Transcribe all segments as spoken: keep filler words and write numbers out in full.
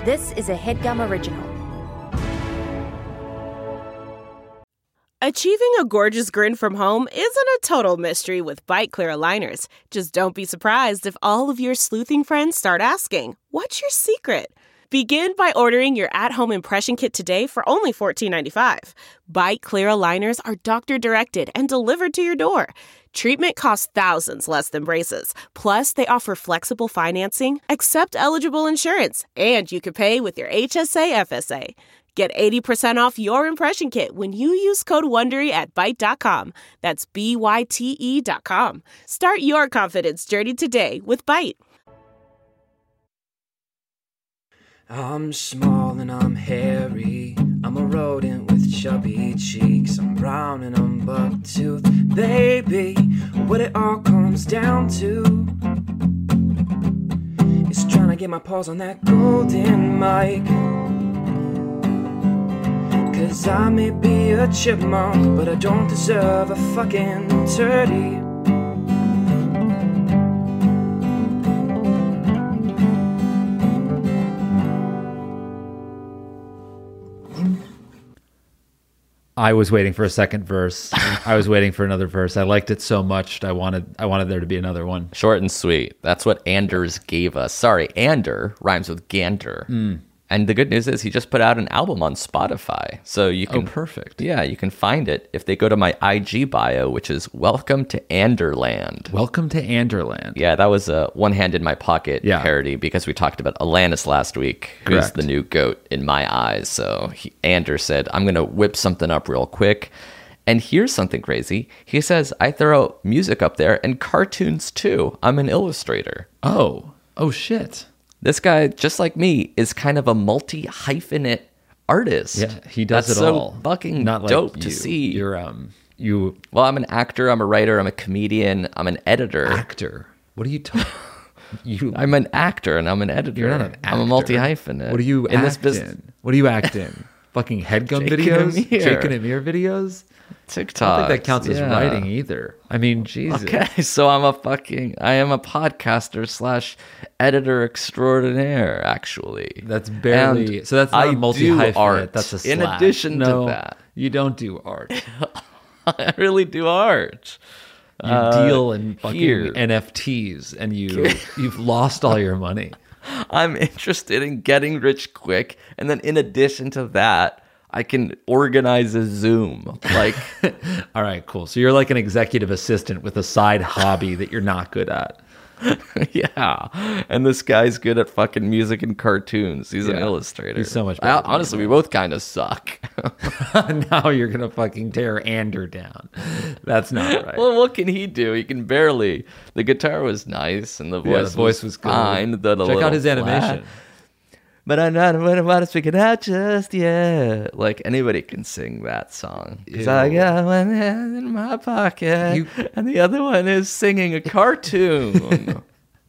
This is a HeadGum original. Achieving a gorgeous grin from home isn't a total mystery with Byte Clear aligners. Just don't be surprised if all of your sleuthing friends start asking, "What's your secret?" Begin by ordering your at-home impression kit today for only fourteen ninety-five. Byte Clear aligners are doctor-directed and delivered to your door. Treatment costs thousands less than braces. Plus, they offer flexible financing, accept eligible insurance, and you can pay with your H S A F S A. Get eighty percent off your impression kit when you use code WONDERY at Byte dot com. That's B Y T E dot com. Start your confidence journey today with Byte. I'm small and I'm hairy. I'm a rodent with chubby cheeks. I'm brown and I'm buck-toothed. Baby, what it all comes down to is trying to get my paws on that golden mic. Cause I may be a chipmunk, but I don't deserve a fucking turdy. I was waiting for a second verse. I was waiting for another verse. I liked it so much. I wanted I wanted there to be another one. Short and sweet. That's what Anders gave us. Sorry, Ander rhymes with Gander. Mm. And the good news is he just put out an album on Spotify. So you can... Oh, perfect. Yeah, you can find it if they go to my I G bio, which is Welcome to Anderland. Welcome to Anderland. Yeah, that was a one hand in my pocket yeah. parody because we talked about Alanis last week, who's Correct. the new goat in my eyes. So he, Ander said, I'm going to whip something up real quick. And here's something crazy. He says, I throw music up there and cartoons too. I'm an illustrator. Oh. Oh, shit. This guy, just like me, is kind of a multi-hyphenate artist. Yeah, he does That's it so all. fucking Not like dope you. to see. You're um you Well, I'm an actor, I'm a writer, I'm a comedian, I'm an editor. actor. What are you talking? You I'm an actor and I'm an editor. You're not an actor. I'm a multi-hyphenate. What do you in act this business? in? What do you act in? Fucking headgum Jake and videos? Amir. Jake and Amir videos? TikTok. I don't think that counts as yeah. writing either. I mean, Jesus. Okay, so I'm a fucking, I am a podcaster slash editor extraordinaire, actually. That's barely, And so that's not I a multi-hyphenate, do art that's a slash. in addition no, to that. You don't do art. I really do art. You Uh, deal in fucking here. N F Ts and you, you've lost all your money. I'm interested in getting rich quick, and then in addition to that, I can organize a Zoom. Like, all right, cool. So you're like an executive assistant with a side hobby that you're not good at. yeah. And this guy's good at fucking music and cartoons. He's an Yeah. illustrator. He's so much I, better than honestly, you, we both kind of suck. Now you're gonna fucking tear Ander down. That's not right. Well, what can he do? He can barely. The guitar was nice, and the voice, Yeah, the voice was good. fine. The Check little out his flat. animation. But I'm not what to speak it out just yet. Like anybody can sing that song. Because I Ew. got one hand in my pocket, You- and the other one is singing a cartoon.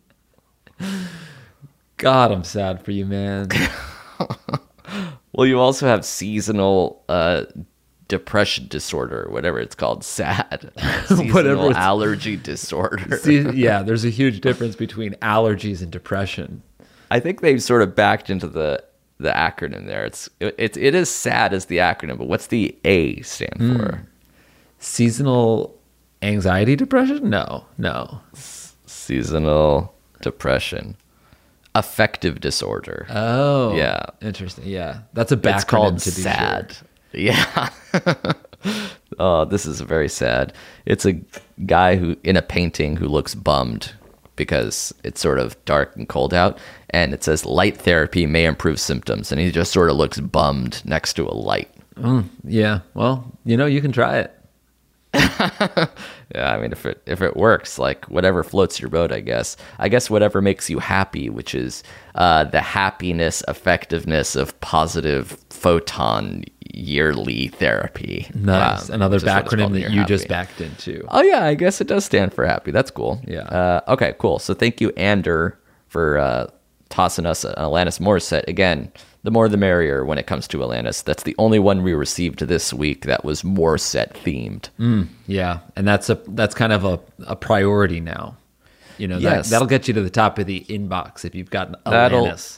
God, I'm sad for you, man. Well, you also have seasonal uh, depression disorder, whatever it's called, SAD, seasonal Whatever it's- allergy disorder. See, yeah, there's a huge difference between allergies and depression. I think they've sort of backed into the the acronym there. It's it, it, it is SAD as the acronym, but what's the A stand Hmm. for? Seasonal anxiety depression? No, no. Seasonal depression, affective disorder. Oh, Yeah. interesting. Yeah, that's a backgronym It's called to be SAD. sure. Yeah. Oh, this is very sad. It's a guy who in a painting who looks bummed because it's sort of dark and cold out, and it says light therapy may improve symptoms, and he just sort of looks bummed next to a light. Mm, yeah, well, you know, you can try it. Yeah, I mean, if it if it works, like whatever floats your boat, I guess. I guess whatever makes you happy, which is uh, the happiness, effectiveness of positive photon yearly therapy. Nice. Um, Another which is what it's called backronym when that you're you just happy. backed into. Oh yeah, I guess it does stand for happy. That's cool. Yeah. Uh, okay, cool. So thank you, Ander, for uh, tossing us an Alanis Morissette. Again, the more the merrier when it comes to Alanis. That's the only one we received this week that was Morissette themed. Mm, yeah, and that's a that's kind of a, a priority now. You know, Yes. that, that'll get you to the top of the inbox if you've got That'll- Alanis.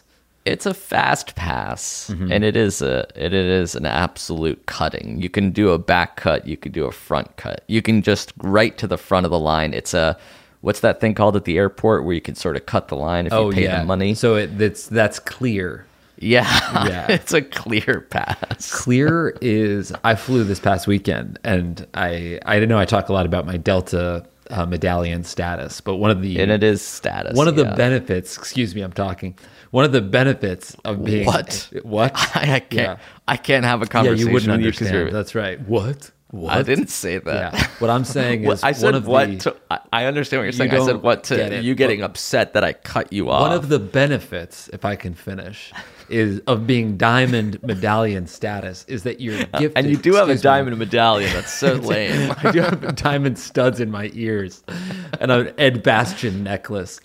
it's a fast pass, Mm-hmm. and it is a it is an absolute cutting. You can do a back cut, you can do a front cut, you can just right to the front of the line. It's a what's that thing called at the airport where you can sort of cut the line if Oh, you pay yeah. the money? So it, that's that's clear. Yeah, Yeah. it's a clear pass. Clear is. I flew this past weekend, and I I didn't know I talk a lot about my Delta uh, medallion status, but one of the And it is status. one of the yeah. benefits. Excuse me, I'm talking. One of the benefits of being What? what I, I can't. Yeah. I can't have a Yeah, conversation you wouldn't with you 'cause understand. you're- That's right. What? What? I didn't say that. Yeah. What I'm saying Well, is I one said of what the, to, I- I understand what you're saying. You I said don't what to get it, you getting but- upset that I cut you off. one of the benefits, if I can finish, is of being diamond medallion status is that you're gifted. and you do have a excuse me, diamond medallion. That's so lame. I do have diamond studs in my ears and an Ed Bastian necklace.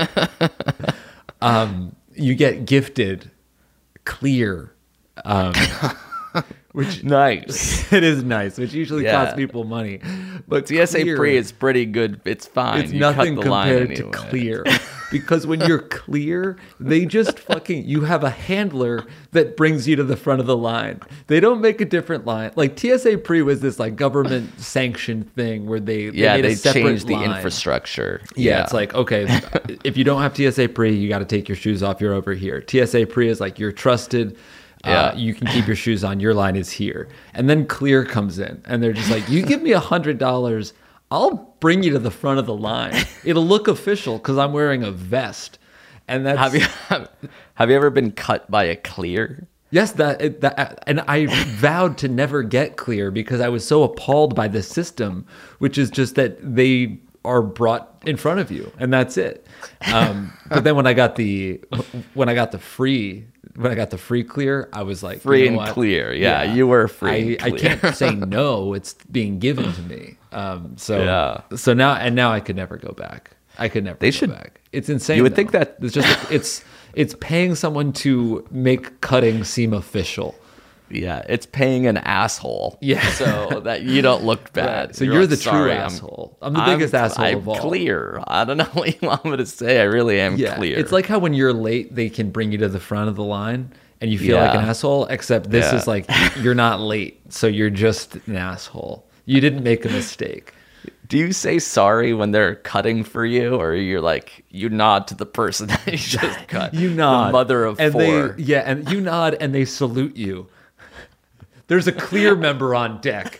Um, you get gifted clear, um, which Nice. it is nice, which usually Yeah. costs people money. But T S A clear, pre is pretty good. It's fine. it's You nothing cut the line compared to anyway. clear. Because when you're clear, they just fucking, you have a handler that brings you to the front of the line. They don't make a different line. Like T S A pre was this like government sanctioned thing where they, they Yeah, made they a separate changed the line. infrastructure. Yeah, it's like, okay, if you don't have T S A pre, you got to take your shoes off. You're over here. T S A pre is like, you're trusted. Yeah. Uh, you can keep your shoes on. Your line is here. And then clear comes in. And they're just like, you give me a hundred dollars, I'll bring you to the front of the line. It'll look official because I'm wearing a vest. And that's Have you have you ever been cut by a clear? yes, that, it- that and I vowed to never get clear because I was so appalled by the system, which is just that they are brought in front of you and that's it. Um, but then when I got the when I got the free when I got the free clear, I was like Free you know and what? clear. Yeah, you were free I, and I clear. can't say no. It's being given to me. Um, so Yeah. so now and now I could never go back. I could never They go should- back. It's insane. You would though. think that- it's just it's it's paying someone to make cutting seem official. Yeah, it's paying an asshole. Yeah. So that you don't look bad. Right. So you're like, the true "Sorry, I'm- asshole. I'm the biggest asshole I'm of all." clear. I don't know what you want me to say. I really am Yeah, clear. it's like how when you're late, they can bring you to the front of the line and you feel like Yeah. an asshole, except this Yeah. is like you're not late, so you're just an asshole. You didn't make a mistake. Do you say sorry when they're cutting for you, or you're like you nod to the person that you just cut? You nod. The mother of and four. They, yeah, and you nod and they salute you. There's a clear member on deck.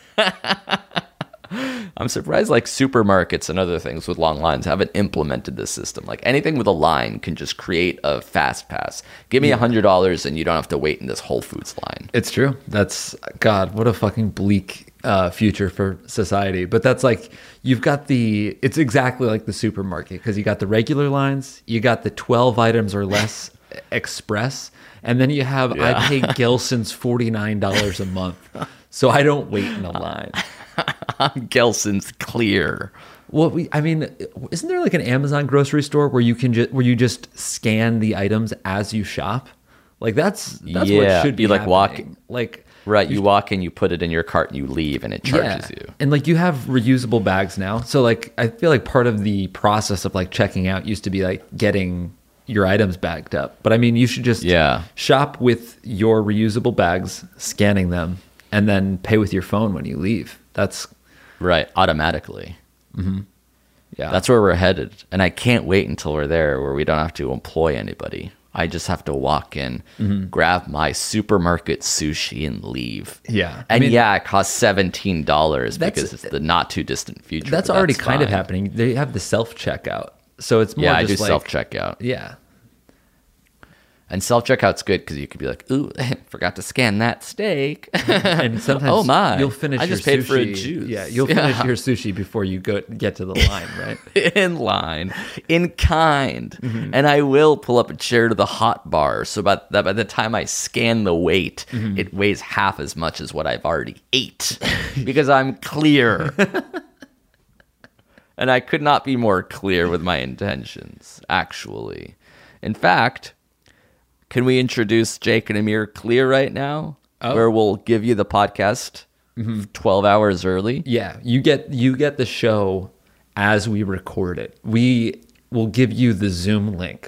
I'm surprised like supermarkets and other things with long lines haven't implemented this system. Like anything with a line can just create a fast pass. Give me a hundred dollars and you don't have to wait in this Whole Foods line. It's true. That's God. What a fucking bleak uh, future for society. But that's like you've got the. It's exactly like the supermarket because you got the regular lines, you got the twelve items or less express, and then you have I pay Gelson's forty nine dollars a month, so I don't wait in a line. Gelson's clear. Well, we, I mean, isn't there like an Amazon grocery store where you can just where you just scan the items as you shop? Like that's that's Yeah, what should be you, like, walk- happening. Like Right, you walk in, you put it in your cart, and you leave, and it charges you. and like you have reusable bags now. So like I feel like part of the process of like checking out used to be like getting your items bagged up. But I mean, you should just Yeah. shop with your reusable bags, scanning them, and then pay with your phone when you leave. That's Right, automatically. yeah. That's where we're headed. And I can't wait until we're there where we don't have to employ anybody. I just have to walk in, Mm-hmm. grab my supermarket sushi, and leave. Yeah. I And mean- yeah, it costs seventeen dollars That's- because it's the not too distant future. that's but already kind of fine. happening. They have the self checkout, so it's more Yeah, I just do like, self checkout. Yeah, And self checkout's good because you could be like, ooh, forgot to scan that steak. and sometimes Oh, my. you'll finish. I your just paid for a sushi- juice. Yeah, you'll finish Yeah. your sushi before you go get to the line, right? In line, in kind. Mm-hmm. And I will pull up a chair to the hot bar. So by, that by the time I scan the weight, Mm-hmm. it weighs half as much as what I've already ate because I'm clear. And I could not be more clear with my intentions, actually. In fact, can we introduce Jake and Amir Clear right now? Oh. Where we'll give you the podcast twelve hours early. Yeah, you get you get the show as we record it. We will give you the Zoom link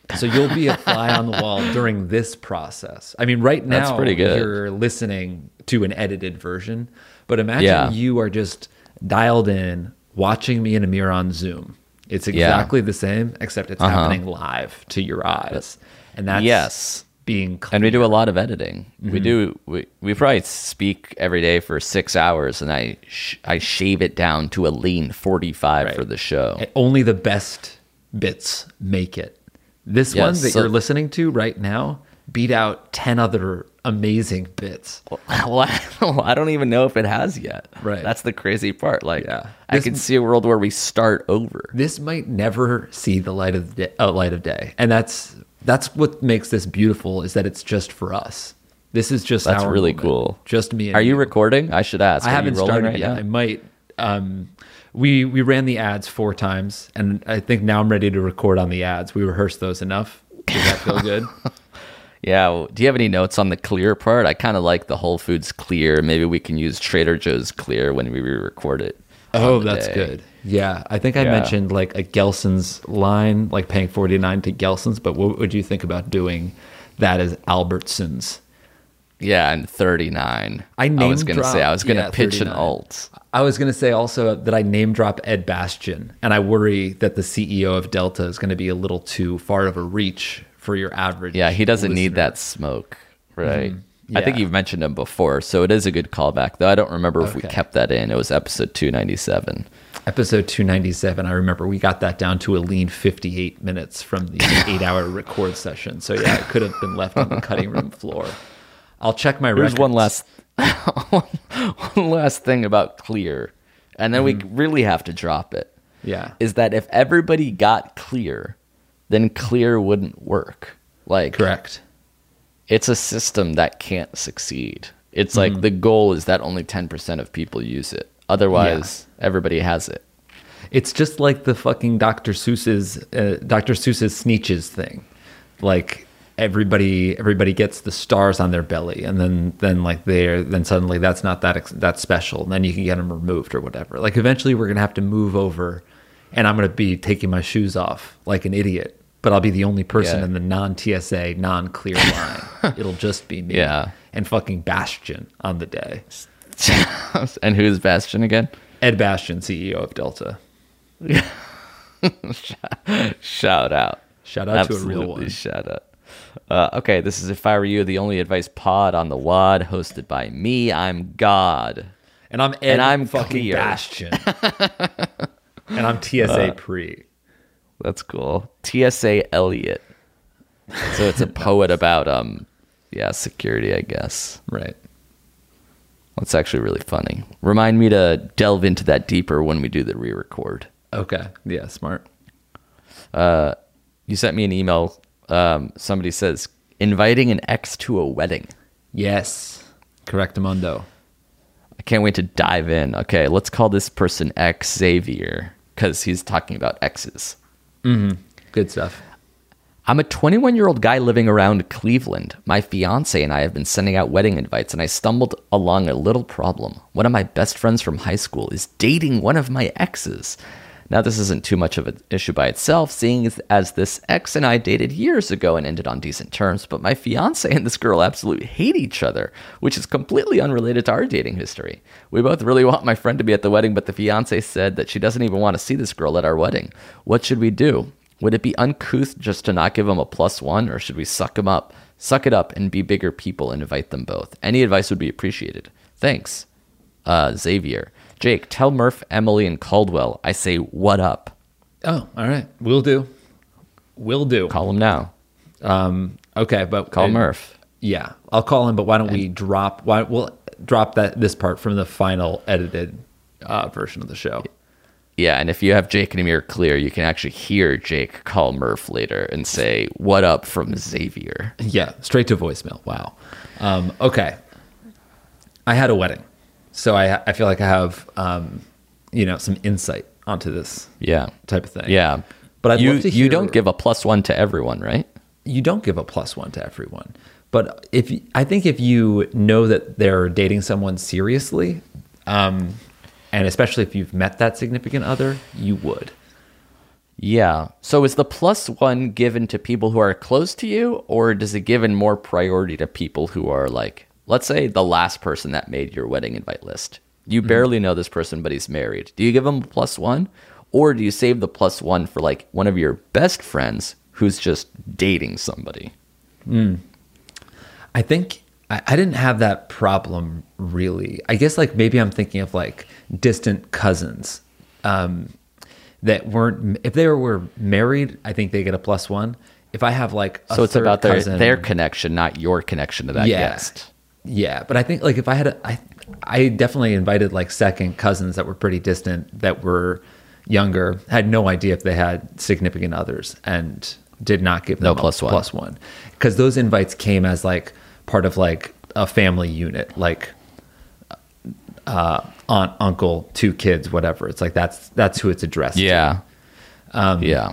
So you'll be a fly on the wall during this process. I mean, right now That's pretty good. you're listening to an edited version, but imagine Yeah. you are just dialed in, watching me and Amir on Zoom. It's exactly the same, except it's Uh-huh. happening live to your eyes, and that's Yes. being clear. And we do a lot of editing. Mm-hmm. We do. We, we probably speak every day for six hours, and I sh- I shave it down to a lean forty-five Right. for the show. And only the best bits make it. This one Yes, that so- you're listening to right now beat out ten other amazing bits. Well, I don't- I don't even know if it has yet. Right. That's the crazy part. Like, Yeah. I This- can see a world where we start over. This might never see the light of the day, uh, light of day, and that's that's what makes this beautiful. Is that it's just for us. This is just That's our really moment. cool. Just me. And Are you recording? I should ask. I Are you haven't rolling started right yet. now? I might. Um, we we ran the ads four times, and I think now I'm ready to record on the ads. We rehearsed those enough. Does that feel good? Yeah. Well, do you have any notes on the clear part? I kind of like the Whole Foods clear. Maybe we can use Trader Joe's clear when we re-record it. Oh, on the that's day. good. Yeah, I think I Yeah. mentioned like a Gelson's line, like paying forty-nine to Gelson's. But what would you think about doing that as Albertsons? Yeah, and thirty-nine. I I was name gonna say I was drop- gonna yeah, pitch an thirty-nine. alt. I was going to say also that I name drop Ed Bastian, and I worry that the C E O of Delta is going to be a little too far of a reach for your average. Yeah, he doesn't need listener. that smoke, right? Mm-hmm. I think Yeah. you've mentioned him before, so it is a good callback. Though I don't remember if we Okay. kept that in. It was episode two ninety-seven. Episode two ninety-seven, I remember we got that down to a lean fifty-eight minutes from the eight-hour record session. So yeah, it could have been left on the cutting room floor. I'll check my There's records. one last, one last thing about clear, and then we really have to drop it. Yeah. Is that if everybody got clear, then clear wouldn't work. Like, Correct. it's a system that can't succeed. It's like the goal is that only ten percent of people use it. Otherwise, everybody has it. It's just like the fucking Doctor Seuss's uh, Doctor Seuss's Sneetches thing. Like everybody everybody gets the stars on their belly, and then then like they're then suddenly that's not that ex- that special, and then you can get them removed or whatever. Like eventually we're gonna have to move over, and I'm gonna be taking my shoes off like an idiot, but I'll be the only person Yeah. in the non-T S A, non-clear line. It'll just be me. Yeah. And fucking Bastian on the day. And who's Bastion again? Ed Bastian, C E O of Delta. Shout out. Shout out to a Absolutely real one. shout out. Uh, okay, this is If I Were You, the Only Advice pod on the W A D, hosted by me. I'm God. And I'm Ed And I'm fucking clear. Bastian. And I'm T S A pre. That's cool. T S A Elliot. So it's a poet about, um, yeah, security, I guess. Right. That's actually really funny. Remind me to delve into that deeper when we do the re-record. Okay. Yeah, smart. You sent me an email. Um, somebody says, inviting an ex to a wedding. Yes. Correctamundo. I can't wait to dive in. Okay, let's call this person X Xavier because he's talking about exes. Good stuff. I'm a twenty-one-year-old guy living around Cleveland. My fiance and I have been sending out wedding invites, and I stumbled along a little problem. One of my best friends from high school is dating one of my exes. Now, this isn't too much of an issue by itself, seeing as, as this ex and I dated years ago and ended on decent terms, but my fiance and this girl absolutely hate each other, which is completely unrelated to our dating history. We both really want my friend to be at the wedding, but the fiance said that she doesn't even want to see this girl at our wedding. What should we do? Would it be uncouth just to not give him a plus one, or should we suck him up, suck it up, and be bigger people and invite them both? Any advice would be appreciated. Thanks, uh, Xavier. Jake, tell Murph, Emily, and Caldwell I say what up. Oh, all right. Will do. Will do. Call him now. Um, okay, but Call uh, Murph. Yeah, I'll call him. But why don't we drop? Why we'll drop that this part from the final edited uh, version of the show. Yeah, and if you have Jake and Amir clear, you can actually hear Jake call Murph later and say, what up from Xavier. Yeah, straight to voicemail. Wow. Um, okay. I had a wedding, so I I feel like I have um, you know some insight onto this Yeah. type of thing. Yeah. But I'd you, love to you hear- don't give a plus one to everyone, right? You don't give a plus one to everyone, but if you- I think if you know that they're dating someone seriously, um, and especially if you've met that significant other, you would. Yeah. So is the plus one given to people who are close to you, or does it given more priority to people who are like, let's say the last person that made your wedding invite list? You barely know this person, but he's married. Do you give him a plus one, or do you save the plus one for like one of your best friends who's just dating somebody? I think I, I didn't have that problem really. I guess like maybe I'm thinking of like distant cousins um, that weren't, if they were married, I think they get a plus one. If I have like a So it's third about their, cousin, their connection, not your connection to that Yeah. guest. Yeah, but I think like if I had a, I, I definitely invited like second cousins that were pretty distant, that were younger, had no idea if they had significant others, and did not give them No a plus one. plus one, because those invites came as like part of like a family unit, like uh, aunt, uncle, two kids, whatever. It's like that's that's who it's addressed to. Yeah. Um, yeah.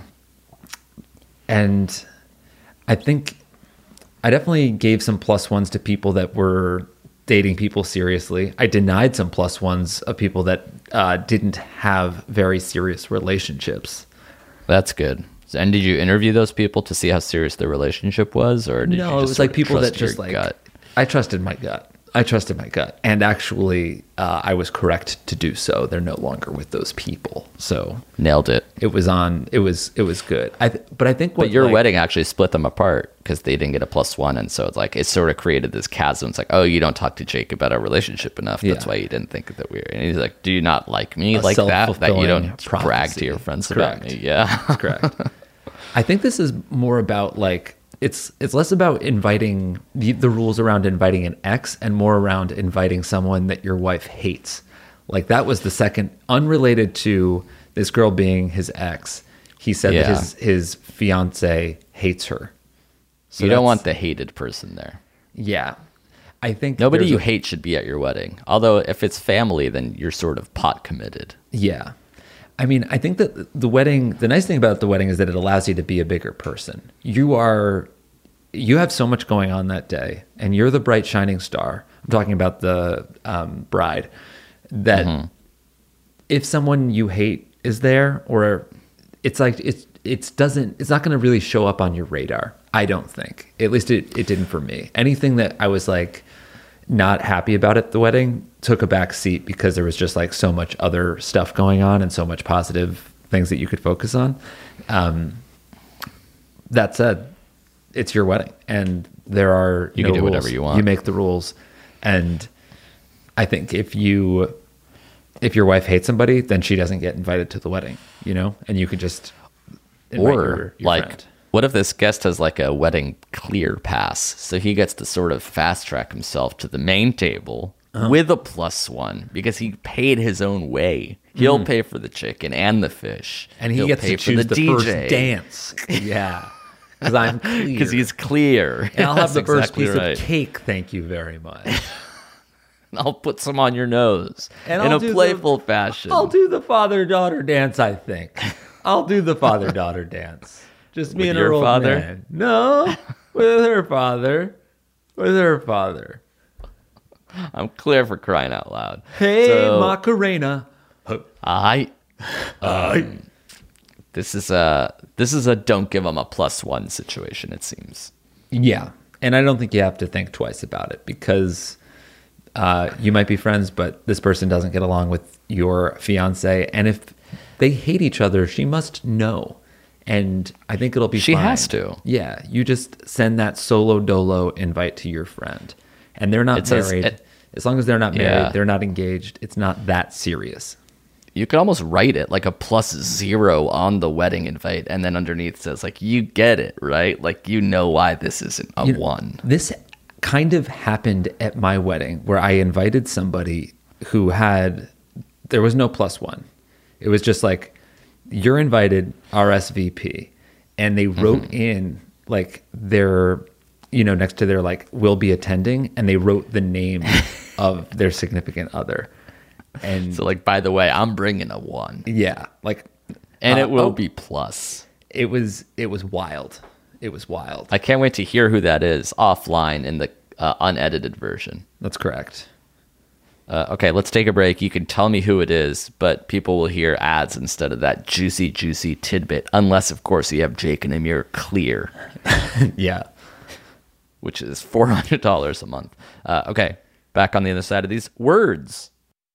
And I think I definitely gave some plus ones to people that were dating people seriously. I denied some plus ones of people that uh, didn't have very serious relationships. That's good. And did you interview those people to see how serious their relationship was, or did you No, just it was sort like of people that trust your just like, gut? I trusted my gut. I trusted my gut. And actually, uh, I was correct to do so. They're no longer with those people. So Nailed it. it was on, it was, it was good. I, th- but I think what But your like, wedding actually split them apart because they didn't get a plus one, and so it's like it sort of created this chasm. It's like, oh, you don't talk to Jake about our relationship enough. That's Yeah. why you didn't think that we were. And he's like, do you not like me A like that? That you self-fulfilling don't brag prophecy. to your friends Correct. about me? Yeah. That's correct. I think this is more about like it's it's less about inviting the, the rules around inviting an ex, and more around inviting someone that your wife hates. Like that was the second, unrelated to this girl being his ex. He said Yeah. that his his fiance hates her. So you don't that's- want the hated person there. Yeah, I think Nobody there's you a- hate should be at your wedding. Although if it's family, then you're sort of pot committed. Yeah. I mean, I think that the wedding, the nice thing about the wedding is that it allows you to be a bigger person. You are, you have so much going on that day, and you're the bright shining star. I'm talking about the um, bride, that Mm-hmm. if someone you hate is there, or it's like, it's, it doesn't, it's not going to really show up on your radar. I don't think, at least it, it didn't for me. Anything that I was like, not happy about at the wedding took a back seat because there was just like so much other stuff going on and so much positive things that you could focus on. Um, that said, it's your wedding, and there are You no can do rules. whatever you want. You make the rules, and I think if you if your wife hates somebody, then she doesn't get invited to the wedding, you know, and you could just invite Or your, your like, friend. what if this guest has like a wedding clear pass, so he gets to sort of fast track himself to the main table Uh-huh. with a plus one because he paid his own way. He'll pay for the chicken and the fish, Mm-hmm. and he He'll gets pay to choose the, D J first dance. Yeah, because I'm clear. because he's clear. and I'll have That's the first exactly piece right. of cake. Thank you very much. I'll put some on your nose And in I'll a do the- playful fashion. I'll do the father-daughter dance, I think. I'll do the father-daughter dance. Just me With and your her old father? man. No, with her father. With her father. I'm clear for crying out loud. Hey, So- Macarena. I. Um, this is a this is a don't give them a plus one situation. It seems. Yeah, and I don't think you have to think twice about it, because uh, you might be friends, but this person doesn't get along with your fiance, and if they hate each other, she must know. And I think it'll be She fine. has to. Yeah, you just send that solo dolo invite to your friend, and they're not It says- married. it- as long as they're not married, Yeah. they're not engaged. It's not that serious. You could almost write it like a plus zero on the wedding invite, and then underneath says like you get it, right? Like you know why this isn't a You know, one. This kind of happened at my wedding, where I invited somebody who had, there was no plus one. It was just like, you're invited, R S V P. And they wrote Mm-hmm. in like their, you know, next to their like, will be attending. And they wrote the name of their significant other. And So like, by the way, I'm bringing a one, yeah, like, and uh, it will oh, be plus. it was, it was wild. It was wild. I can't wait to hear who that is offline in the uh, unedited version. That's correct. Uh, okay, let's take a break. You can tell me who it is, but people will hear ads instead of that juicy, juicy tidbit. Unless, of course, you have Jake and Amir Clear. Yeah. Which is four hundred dollars a month. Uh, okay, back on the other side of these words.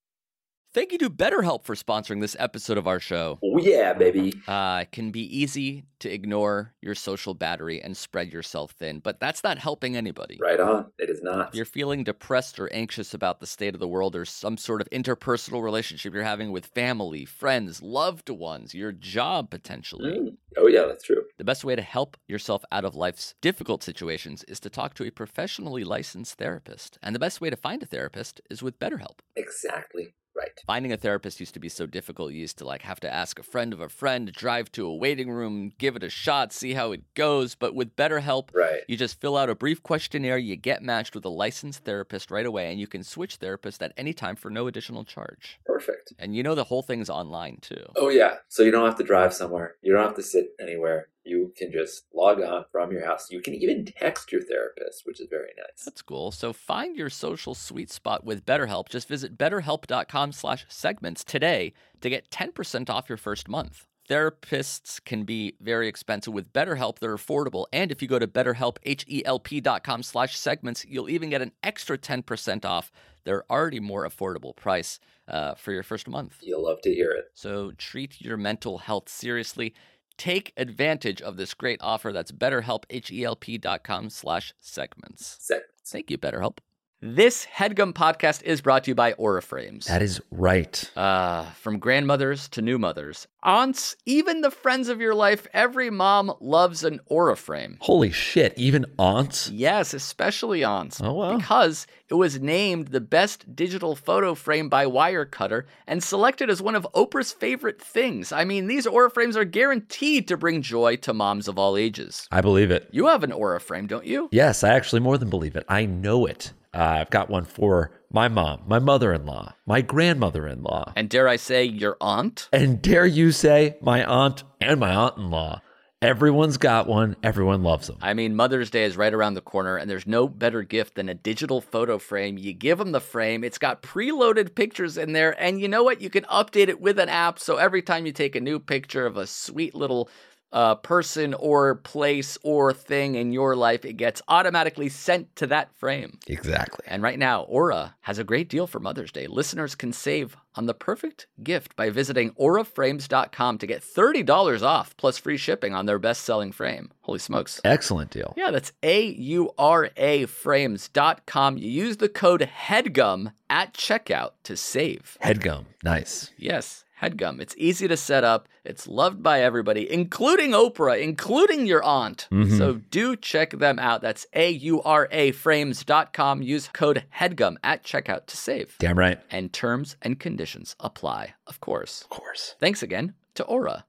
Thank you to BetterHelp for sponsoring this episode of our show. Oh, yeah, baby. Uh, it can be easy to ignore your social battery and spread yourself thin, but that's not helping anybody. Right on. It is not. If you're feeling depressed or anxious about the state of the world or some sort of interpersonal relationship you're having with family, friends, loved ones, your job potentially. Mm. Oh, yeah, that's true. The best way to help yourself out of life's difficult situations is to talk to a professionally licensed therapist. And the best way to find a therapist is with BetterHelp. Exactly. Right. Finding a therapist used to be so difficult. You used to like have to ask a friend of a friend, drive to a waiting room, give it a shot, see how it goes. But with BetterHelp, Right. you just fill out a brief questionnaire, you get matched with a licensed therapist right away, and you can switch therapists at any time for no additional charge. Perfect. And you know the whole thing's online too. Oh, yeah. So you don't have to drive somewhere. You don't have to sit anywhere. You can just log on from your house. You can even text your therapist, which is very nice. That's cool. So find your social sweet spot with BetterHelp. Just visit betterhelp.com slash segments today to get ten percent off your first month. Therapists can be very expensive. With BetterHelp, they're affordable. And if you go to betterhelp, H-E-L-P dot com slash segments, you'll even get an extra ten percent off their already more affordable price uh, for your first month. You'll love to hear it. So treat your mental health seriously. Take advantage of this great offer. That's betterhelp, H-E-L-P dot com slash segments. Segments. Thank you, BetterHelp. This HeadGum podcast is brought to you by Aura Frames. That is right. Uh, from grandmothers to new mothers, aunts, even the friends of your life, every mom loves an Aura frame. Holy shit, even aunts? Yes, especially aunts. Oh, wow. Because it was named the best digital photo frame by Wirecutter and selected as one of Oprah's favorite things. I mean, these Aura frames are guaranteed to bring joy to moms of all ages. I believe it. You have an Aura frame, don't you? Yes, I actually more than believe it. I know it. Uh, I've got one for my mom, my mother-in-law, my grandmother-in-law. And dare I say, your aunt? And dare you say, my aunt and my aunt-in-law. Everyone's got one. Everyone loves them. I mean, Mother's Day is right around the corner, and there's no better gift than a digital photo frame. You give them the frame. It's got preloaded pictures in there, and you know what? You can update it with an app, so every time you take a new picture of a sweet little uh, person or place or thing in your life, it gets automatically sent to that frame. Exactly. And right now, Aura has a great deal for Mother's Day. Listeners can save on the perfect gift by visiting aura frames dot com to get thirty dollars off plus free shipping on their best-selling frame. Holy smokes. Excellent deal. Yeah, that's A U R A frames dot com. You use the code HEADGUM at checkout to save. HeadGum. Nice. Yes, HeadGum. It's easy to set up. It's loved by everybody, including Oprah, including your aunt. Mm-hmm. So do check them out. That's A U R A frames dot com. Use code HEADGUM at checkout to save. Damn right. And terms and conditions apply, of course. Of course. Thanks again to Aura.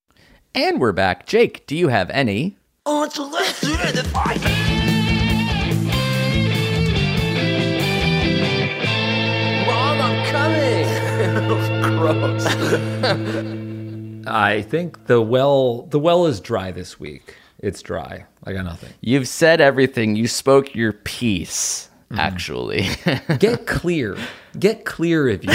And we're back. Jake, do you have any? On to let's do the fight. Mom, I'm coming. Gross. I think the well the well is dry this week. It's dry. I got nothing. You've said everything. You spoke your piece, mm-hmm. actually. Get clear. Get clear if you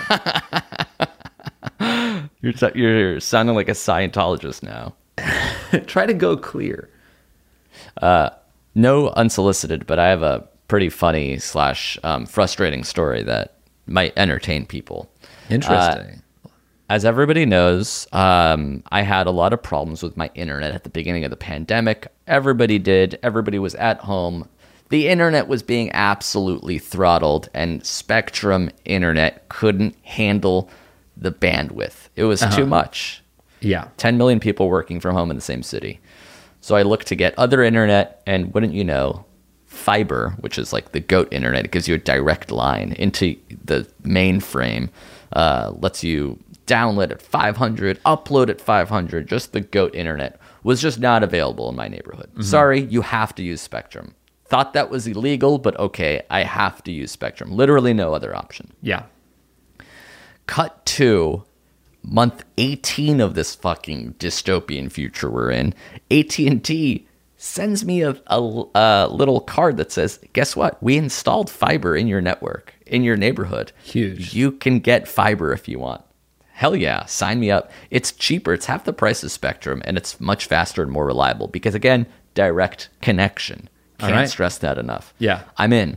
can. you're, t- you're sounding like a Scientologist now. Try to go clear. Uh, no unsolicited, but I have a pretty funny slash um, frustrating story that might entertain people. Interesting. Uh, as everybody knows, um, I had a lot of problems with my internet at the beginning of the pandemic. Everybody did. Everybody was at home. The internet was being absolutely throttled, and Spectrum Internet couldn't handle the bandwidth. It was uh-huh. too much. Yeah. ten million people working from home in the same city. So I looked to get other internet, and wouldn't you know, fiber, which is like the GOAT internet, it gives you a direct line into the mainframe, uh, lets you download at five hundred, upload at five hundred. Just the GOAT internet was just not available in my neighborhood. Mm-hmm. Sorry, you have to use Spectrum. Thought that was illegal, but okay, I have to use Spectrum. Literally no other option. Yeah. Cut to month eighteen of this fucking dystopian future we're in. A T and T sends me a, a, a little card that says, guess what? We installed fiber in your network, in your neighborhood. Huge. You can get fiber if you want. Hell yeah, sign me up. It's cheaper. It's half the price of Spectrum, and it's much faster and more reliable because, again, direct connection. Can't right. stress that enough. Yeah. I'm in.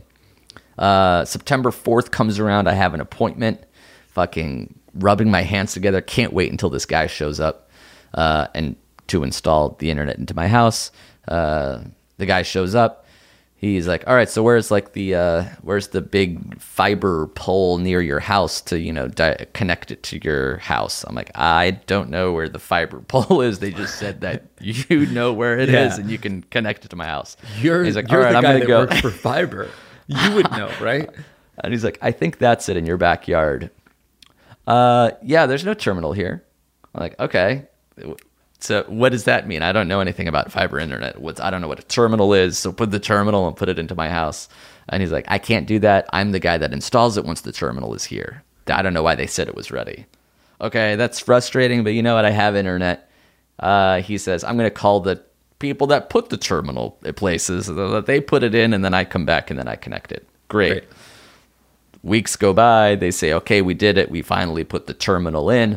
Uh, September fourth comes around. I have an appointment. Fucking rubbing my hands together. Can't wait until this guy shows up uh, and to install the internet into my house. Uh, the guy shows up. He's like, all right, so where's like the uh, where's the big fiber pole near your house to, you know, di- connect it to your house? I'm like, I don't know where the fiber pole is. They just said that you know where it Yeah. is and you can connect it to my house. You're, he's like, you're all right, the I'm guy gonna that go. works for fiber. You would know, right? And he's like, I think that's it in your backyard. Uh, yeah, there's no terminal here. I'm like, okay. So what does that mean? I don't know anything about fiber internet. What's I don't know what a terminal is. So put the terminal and put it into my house. And he's like, I can't do that. I'm the guy that installs it once the terminal is here. I don't know why they said it was ready. Okay, that's frustrating, but you know what? I have internet. Uh, he says, I'm going to call the people that put the terminal at places so that they put it in, and then I come back and then I connect it. Great. Great. Weeks go by. They say, okay, we did it. We finally put the terminal in.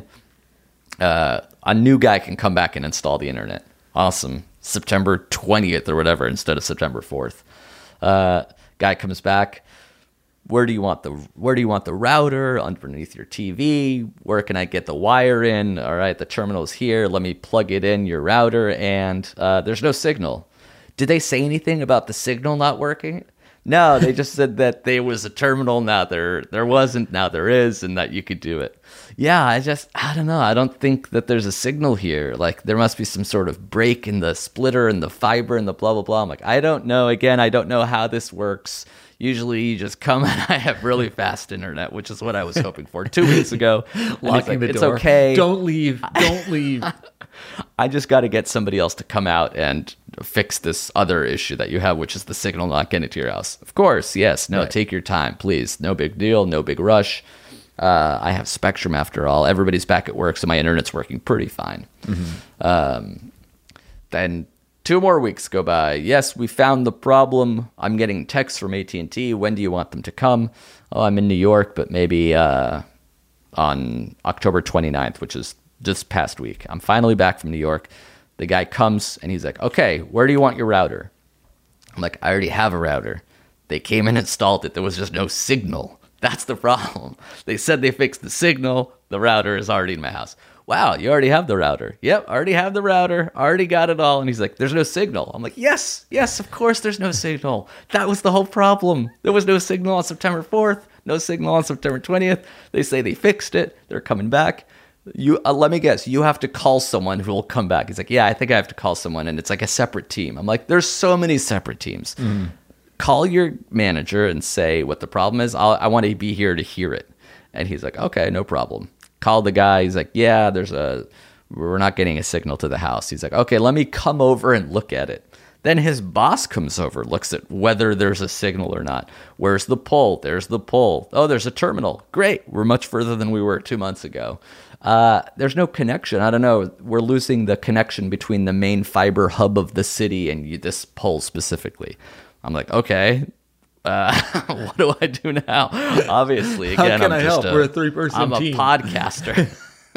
Uh, a new guy can come back and install the internet. Awesome. September twentieth or whatever instead of September fourth. Uh, guy comes back. Where do you want the Where do you want the router? Underneath your T V? Where can I get the wire in? All right, the terminal's here. Let me plug it in your router, and uh, there's no signal. Did they say anything about the signal not working? No, they just said that there was a terminal. Now there there wasn't. Now there is, and that you could do it. Yeah, I just I don't know. I don't think that there's a signal here. Like there must be some sort of break in the splitter and the fiber and the blah blah blah. I'm like, I don't know. Again, I don't know how this works. Usually you just come and I have really fast internet, which is what I was hoping for two weeks ago. Locking like, the it's door. okay. Don't leave. Don't leave. I just got to get somebody else to come out and fix this other issue that you have, which is the signal not getting to your house. Of course, yes. No, Right. Take your time, please. No big deal. No big rush. Uh, I have Spectrum after all. Everybody's back at work, so my internet's working pretty fine. Mm-hmm. Um, then two more weeks go by. Yes, we found the problem. I'm getting texts from A T and T. When do you want them to come? Oh, I'm in New York, but maybe uh, on October twenty-ninth, which is this past week. I'm finally back from New York. The guy comes and he's like, okay, where do you want your router? I'm like, I already have a router. They came and installed it. There was just no signal. That's the problem. They said they fixed the signal. The router is already in my house. Wow, you already have the router. Yep, already have the router. Already got it all. And he's like, there's no signal. I'm like, yes, yes, of course there's no signal. That was the whole problem. There was no signal on September fourth. No signal on September twentieth. They say they fixed it. They're coming back. You uh, let me guess. You have to call someone who will come back. He's like, yeah, I think I have to call someone. And it's like a separate team. I'm like, there's so many separate teams. Mm. Call your manager and say what the problem is. I'll, I want to be here to hear it. And he's like, okay, no problem. Call the guy. He's like, yeah, there's a, we're not getting a signal to the house. He's like, okay, let me come over and look at it. Then his boss comes over, looks at whether there's a signal or not. Where's the pole? There's the pole. Oh, there's a terminal. Great. We're much further than we were two months ago. Uh, there's no connection. I don't know. We're losing the connection between the main fiber hub of the city and you, this pole specifically. I'm like, okay, uh, what do I do now? Obviously, again, How can I'm I just help? a, We're a three-person I'm team. a podcaster.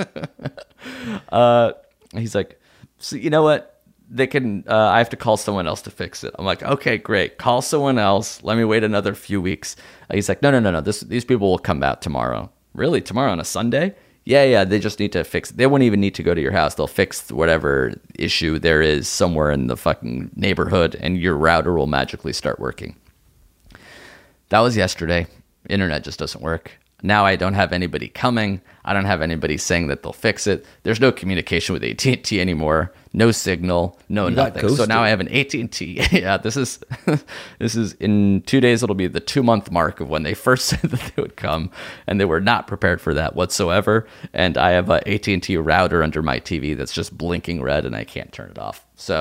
uh, he's like, so you know what? They can. Uh, I have to call someone else to fix it. I'm like, okay, great. Call someone else. Let me wait another few weeks. Uh, he's like, no, no, no, no. This, these people will come out tomorrow. Really? Tomorrow on a Sunday? Yeah, yeah. They just need to fix it. They won't even need to go to your house. They'll fix whatever issue there is somewhere in the fucking neighborhood, and your router will magically start working. That was yesterday. Internet just doesn't work. Now I don't have anybody coming. I don't have anybody saying that they'll fix it. There's no communication with A T and T anymore. No signal. No You got nothing. So ghosted. now I have an A T and T. Yeah, this is this is in two days. It'll be the two month mark of when they first said that they would come, and they were not prepared for that whatsoever. And I have a A T and T router under my T V that's just blinking red, and I can't turn it off. So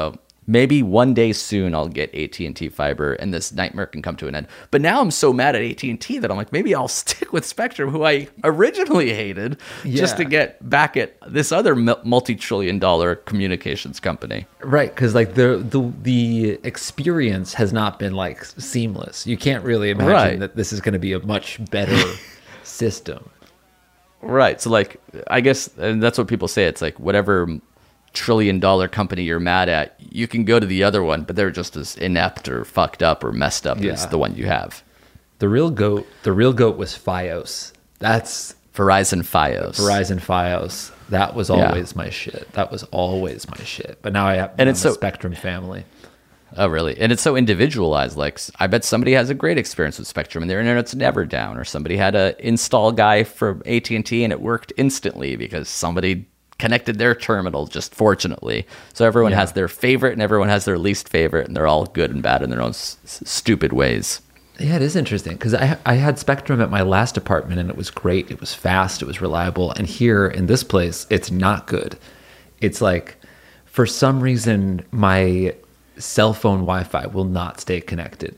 maybe one day soon I'll get A T and T fiber and this nightmare can come to an end. But now I'm so mad at A T and T that I'm like, maybe I'll stick with Spectrum, who I originally hated, just to Yeah. get back at this other mul- multi-trillion dollar communications company. Right, because like the, the the experience has not been like seamless. You can't really imagine Right. that this is going to be a much better system. Right. So like, I guess, and that's what people say. It's like whatever trillion dollar company you're mad at, you can go to the other one, but they're just as inept or fucked up or messed up Yeah. as the one you have. The real goat, the real goat was Fios. That's Verizon Fios. Verizon Fios. That was Yeah. always my shit. That was always my shit. But now I have And I'm it's a so- Spectrum family. Oh, really? And it's so individualized. Like, s- I bet somebody has a great experience with Spectrum and their internet's never down, or somebody had a install guy from A T and T and it worked instantly because somebody connected their terminal, just fortunately. So everyone Yeah. has their favorite and everyone has their least favorite, and they're all good and bad in their own s- s- stupid ways. Yeah, it is interesting because I I had Spectrum at my last apartment and it was great. It was fast. It was reliable. And here in this place, it's not good. It's like, for some reason, my cell phone Wi-Fi will not stay connected.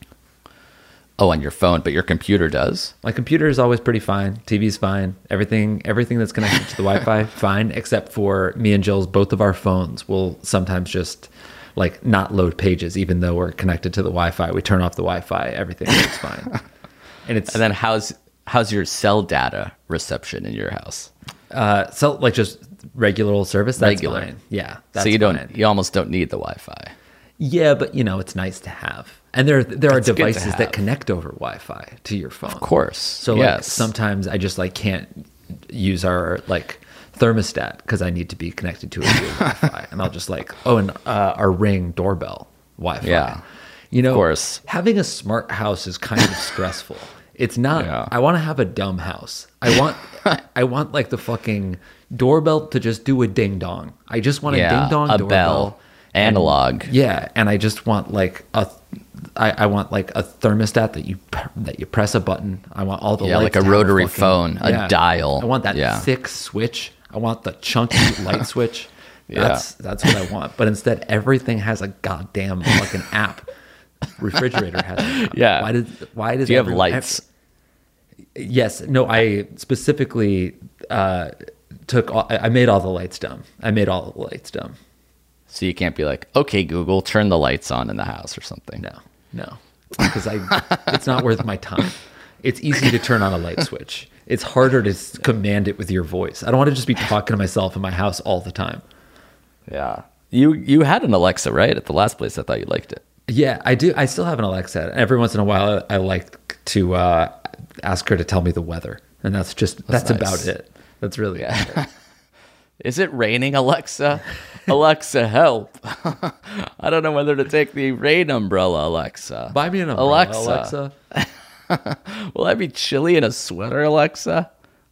Oh, on your phone, but your computer does? My computer is always pretty fine. T V's fine. Everything everything that's connected to the Wi-Fi fine, except for me and Jill's. Both of our phones will sometimes just like not load pages, even though we're connected to the Wi-Fi. We turn off the Wi-Fi, everything is fine. And it's And then how's how's your cell data reception in your house? uh, so like just regular old service. That's Regular. fine. Yeah, that's so you don't fine. you almost don't need the Wi-Fi. Yeah, but you know it's nice to have. And there there are It's good to devices that have. connect over Wi-Fi to your phone. Of course. So like yes. sometimes I just like can't use our like thermostat because I need to be connected to it via Wi-Fi, and I'll just like oh, and uh, our Ring doorbell Wi-Fi. Yeah. you know, Of course. having a smart house is kind of stressful. It's not. Yeah. I want to have a dumb house. I want I want like the fucking doorbell to just do a ding dong. I just want a Yeah, ding dong a doorbell. bell. Analog. And- yeah, and I just want like a, I, I want like a thermostat that you that you press a button. I want all the Yeah, lights like a to have rotary fucking- phone, a dial. I want that Yeah. thick switch. I want the chunky light switch. Yeah. That's that's what I want. But instead, everything has a goddamn fucking app. Refrigerator has an app. Yeah. Why did why does Do you have everyone- lights? Yes. No, I specifically uh, took. All, I I made all the lights dumb. I made all the lights dumb. So you can't be like, okay, Google, turn the lights on in the house or something. No, no, because I. It's not worth my time. It's easy to turn on a light switch. It's harder to s- command it with your voice. I don't want to just be talking to myself in my house all the time. Yeah. You you had an Alexa, right? At the last place, I thought you liked it. Yeah, I do. I still have an Alexa. Every once in a while, I like to uh, ask her to tell me the weather, and that's just that's, That's about nice. it. That's really Yeah. it. Is it raining, Alexa? Alexa, help. I don't know whether to take the rain umbrella, Alexa. Buy me an umbrella, Alexa. Alexa. Will I be chilly in a sweater, Alexa?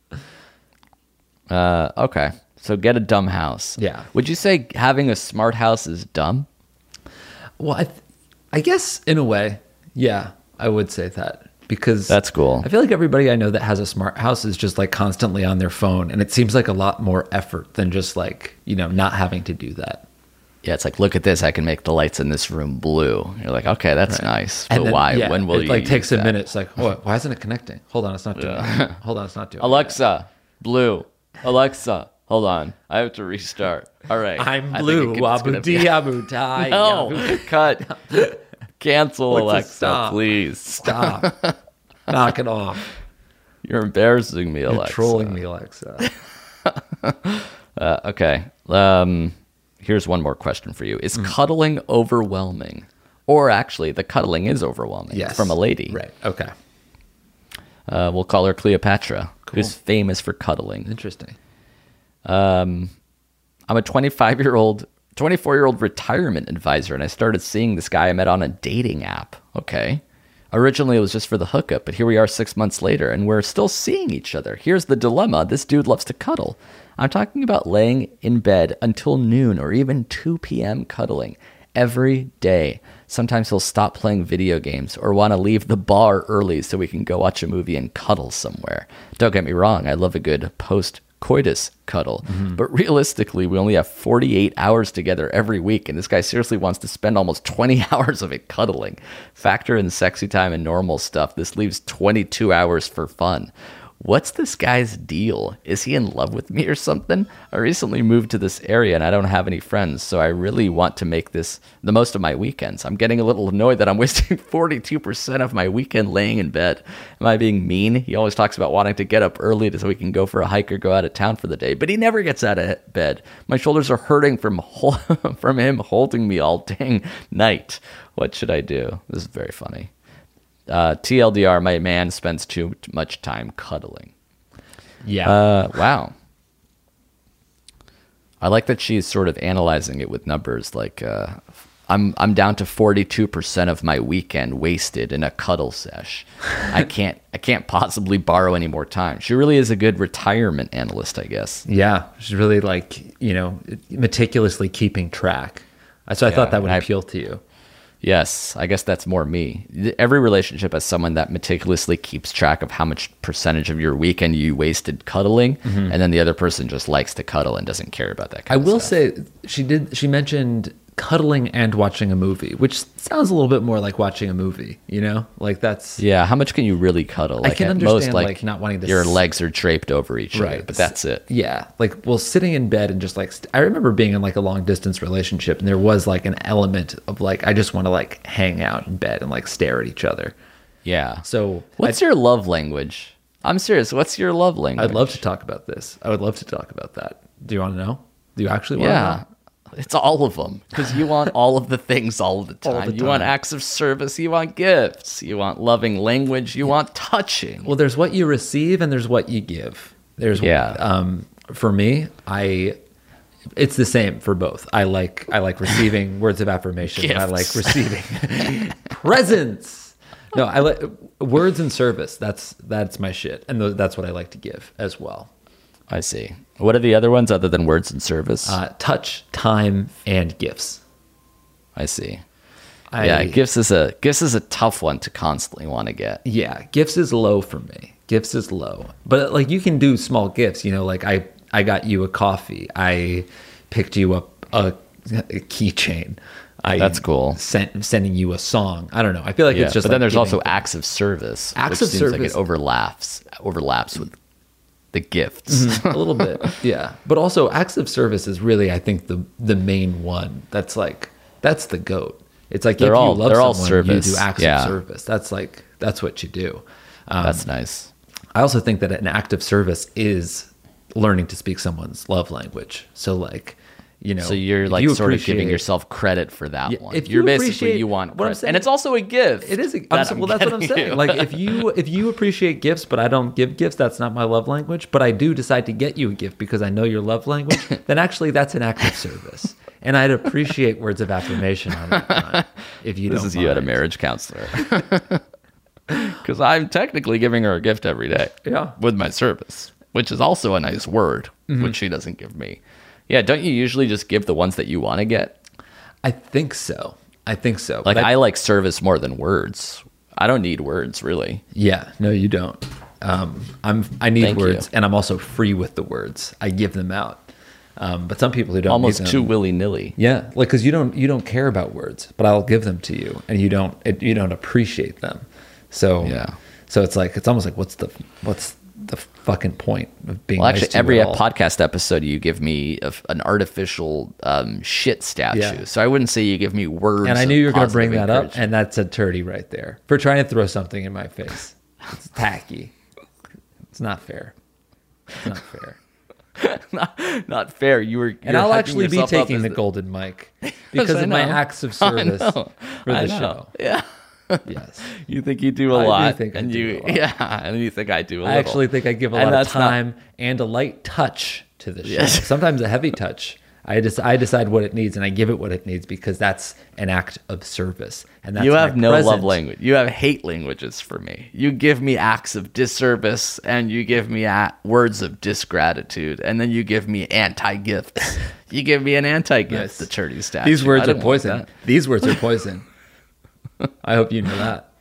Uh, okay. So get a dumb house. Yeah. Would you say having a smart house is dumb? Well, I, th- I guess in a way, yeah, I would say that because That's cool. I feel like everybody I know that has a smart house is just like constantly on their phone, and it seems like a lot more effort than just like you know not having to do that. Yeah, it's like, look at this. I can make the lights in this room blue. You're like, okay, that's nice. But And then, why? yeah, when will it you like takes use a that? minute? It's like, oh, why isn't it connecting? Hold on, it's not doing. It. Hold on, it's not doing. it. Alexa, blue. Alexa, hold on. I have to restart. All right. I'm I think blue. it- it's Wabu gonna be- diabu tai. No, cut. Cancel, Alexa, Alexa, stop. please. Stop. Knock it off. You're embarrassing me, You're Alexa. trolling me, Alexa. Uh, okay. Um, here's one more question for you. Mm. Is cuddling overwhelming? Or actually, the cuddling is overwhelming Yes. from a lady. Right. Okay. Uh, we'll call her Cleopatra, who's famous for cuddling. Interesting. Um, I'm a twenty-five-year-old, twenty-four-year-old retirement advisor, and I started seeing this guy I met on a dating app. Okay. Originally, it was just for the hookup, but here we are six months later, and we're still seeing each other. Here's the dilemma. This dude loves to cuddle. I'm talking about laying in bed until noon or even two p.m. cuddling every day. Sometimes he'll stop playing video games or want to leave the bar early so we can go watch a movie and cuddle somewhere. Don't get me wrong, I love a good post coitus cuddle. But realistically, we only have forty-eight hours together every week, and this guy seriously wants to spend almost twenty hours of it cuddling. Factor in sexy time and normal stuff. This leaves twenty-two hours for fun. What's this guy's deal? Is he in love with me or something? I recently moved to this area and I don't have any friends, so I really want to make this the most of my weekends. I'm getting a little annoyed that I'm wasting forty-two percent of my weekend laying in bed. Am I being mean? He always talks about wanting to get up early so we can go for a hike or go out of town for the day, but he never gets out of bed. My shoulders are hurting from hol- from him holding me all dang night. What should I do? This is very funny. Uh, T L D R, my man spends too much time cuddling. Yeah. Uh, wow. I like that she's sort of analyzing it with numbers. Like, uh, I'm I'm down to forty-two percent of my weekend wasted in a cuddle sesh. I can't I can't possibly borrow any more time. She really is a good retirement analyst, I guess. Yeah. She's really like, you know, meticulously keeping track. So I Yeah, thought that would and I- appeal to you. Yes, I guess that's more me. Every relationship has someone that meticulously keeps track of how much percentage of your weekend you wasted cuddling, and then the other person just likes to cuddle and doesn't care about that kind I of will stuff. say she did. She mentioned cuddling and watching a movie, which sounds a little bit more like watching a movie. You know, like that's Yeah, how much can you really cuddle? Like can at understand, most, like, like, not wanting to your s- legs are draped over each other, but that's it. Yeah, like well, sitting in bed and just like st- I remember being in like a long distance relationship, and there was like an element of like I just want to like hang out in bed and like stare at each other. Yeah. So What's I'd, your love language? I'm serious. What's your love language? I'd love to talk about this. I would love to talk about that. Do you want to know? Do you actually want to Yeah. know? It's all of them because you want all of the things all of the time. All the You want time. acts of service. You want gifts. You want loving language. You want touching. Well, there's what you receive and there's what you give. There's Yeah. Um, for me, I it's the same for both. I like I like receiving words of affirmation. I like Gifts. receiving presents. No, I like words and service. That's that's my shit, and th- that's what I like to give as well. I see. What are the other ones other than words and service? Uh, touch, time, and gifts. I see. I, yeah, gifts is a gifts is a tough one to constantly want to get. Yeah, gifts is low for me. Gifts is low. But like you can do small gifts, you know, like I I got you a coffee. I picked you up a, a keychain. I That's cool. Sent sending you a song. I don't know. I feel like Yeah, it's just but then like there's giving- also acts of service. Acts which of seems like service. it overlaps overlaps with the gifts. a little bit. Yeah. But also acts of service is really I think the the main one. That's like that's the goat. It's like They're if all- you love they're all someone, service. you do acts Yeah. of service. That's like that's what you do. Um, That's nice. I also think that an act of service is learning to speak someone's love language. So like, you know, So you're if like you sort of giving appreciate- yourself credit for that Yeah, one. if You're you basically appreciate- you want what I'm credit. saying- and it's also a gift. It is. A, I'm that so- I'm well, that's what I'm getting saying. you. Like if you if you appreciate gifts, but I don't give gifts, that's not my love language. But I do decide to get you a gift because I know your love language. Then actually, that's an act of service, and I'd appreciate words of affirmation on that front if you This don't is you at a mind. marriage counselor. Because I'm technically giving her a gift every day. Yeah. With my service, which is also a nice word, Mm-hmm. which she doesn't give me. Yeah, don't you usually just give the ones that you want to get? I think so. I think so. Like, But I like service more than words. I don't need words, really. Yeah, no, you don't. Um, I'm. I need Thank words, you. and I'm also free with the words. I give them out. Um, but some people who don't Almost need them, too willy-nilly. Yeah, like because you don't you don't care about words, but I'll give them to you, and you don't it, you don't appreciate them. So Yeah. so it's like it's almost like what's the what's the fucking point of being Well, nice actually, to you every at all? podcast episode, you give me a, an artificial um, shit statue. Yeah. So I wouldn't say you give me words. And I of knew you were going to positive bring that up, encouragement. and that's a turdy right there for trying to throw something in my face. It's tacky. It's not fair. It's not fair. not, not fair. You were, And you're I'll hyping actually be yourself up taking as the golden mic because I of my know. acts of I service know. for the I know. show. Yeah. Yes. You think you do a I do lot, think I and do you a lot. yeah, and you think I do a I little. actually think I give a And lot of that's not- time and a light touch to the show. Yes. Sometimes a heavy touch. I just I decide what it needs and I give it what it needs because that's an act of service. And that's you my have no present. love language. You have hate languages for me. You give me acts of disservice, and you give me a- words of disgratitude, and then you give me anti-gifts. You give me an anti-gift, Nice. the turdy statue. These words I are don't want poison. that. These words are poison. I hope you know that.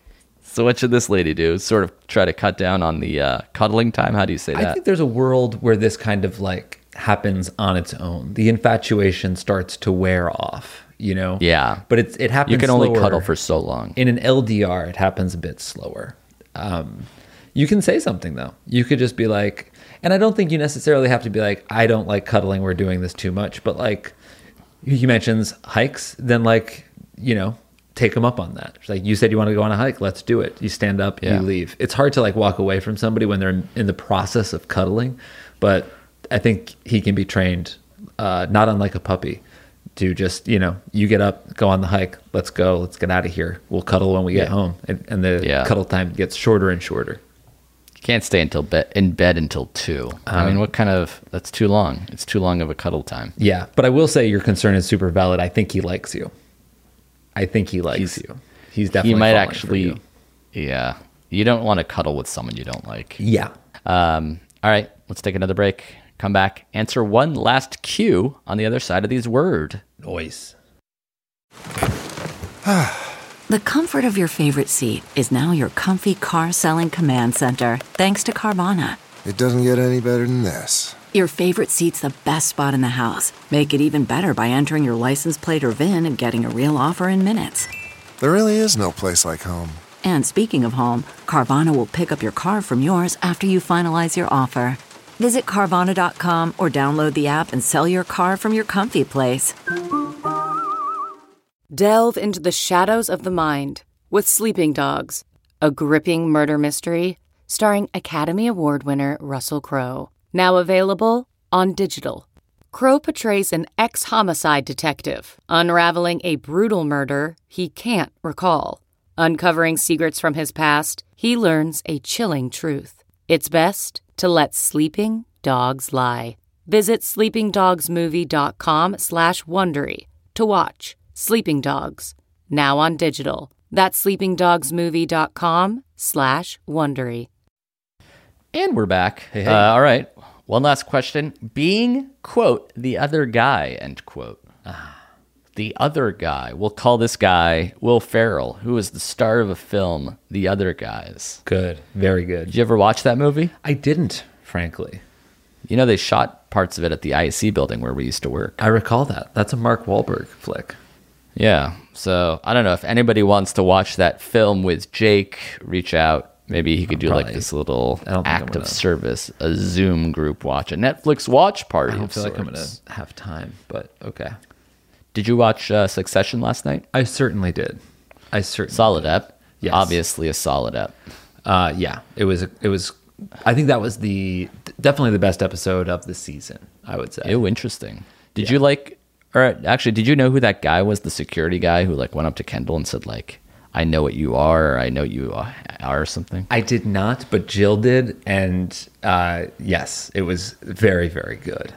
So what should this lady do? Sort of try to cut down on the uh, cuddling time? How do you say I that? think there's a world where this kind of like happens on its own. The infatuation starts to wear off, you know? Yeah. But it's it happens You can only slower. cuddle for so long. In an L D R, it happens a bit slower. Um, you can say something, though. You could just be like, and I don't think you necessarily have to be like, I don't like cuddling, we're doing this too much. But like, he mentions hikes, then like, you know, take him up on that. It's like, you said you want to go on a hike, let's do it. You stand up, Yeah. you leave. It's hard to like walk away from somebody when they're in, in the process of cuddling, but I think he can be trained, uh, not unlike a puppy, to just, you know, you get up, go on the hike, let's go, let's get out of here. We'll cuddle when we get Yeah. home. And, and the Yeah. cuddle time gets shorter and shorter. You can't stay until bed in bed until two. I Um, mean, what kind of, that's too long. It's too long of a cuddle time. Yeah, but I will say your concern is super valid. I think he likes you. I think he likes He's- you. He's definitely He might falling for actually, you. yeah. You don't want to cuddle with someone you don't like. Yeah. Um, all right, let's take another break. Come back, answer one last cue on the other side of these words. Noise. The comfort of your favorite seat is now your comfy car selling command center, thanks to Carvana. It doesn't get any better than this. Your favorite seat's the best spot in the house. Make it even better by entering your license plate or V I N and getting a real offer in minutes. There really is no place like home. And speaking of home, Carvana will pick up your car from yours after you finalize your offer. Visit Carvana dot com or download the app and sell your car from your comfy place. Delve into the shadows of the mind with Sleeping Dogs, a gripping murder mystery starring Academy Award winner Russell Crowe. Now available on digital. Crowe portrays an ex-homicide detective unraveling a brutal murder he can't recall. Uncovering secrets from his past, he learns a chilling truth. It's best to let sleeping dogs lie. Visit sleepingdogsmovie.com slash Wondery to watch Sleeping Dogs, now on digital. That's sleepingdogsmovie.com slash Wondery. And we're back. Hey, hey. Uh, all right. One last question. Being, quote, the other guy, end quote. The other guy. We'll call this guy Will Ferrell, who is the star of a film, The Other Guys. Good. Very good. Did you ever watch that movie? I didn't, frankly. You know, they shot parts of it at the I C building where we used to work. I recall that. That's a Mark Wahlberg flick. Yeah. So I don't know if anybody wants to watch that film with Jake, reach out. Maybe he could do like Probably. this little I don't think I'm act gonna- of service, a Zoom group watch, a Netflix watch party. I don't of feel like I'm going sorts. to have time, but okay. Did you watch uh, Succession last night? I certainly did. I certainly Solid ep. Yes. Obviously a solid ep. Uh, yeah, it was. It was. I think that was the definitely the best episode of the season. I would say. Ew, interesting. Did you like, or actually, did you know who that guy was, the security guy who like went up to Kendall and said like, I know what you are, or I know you are, or something? I did not, but Jill did, and uh, yes, it was very, very good.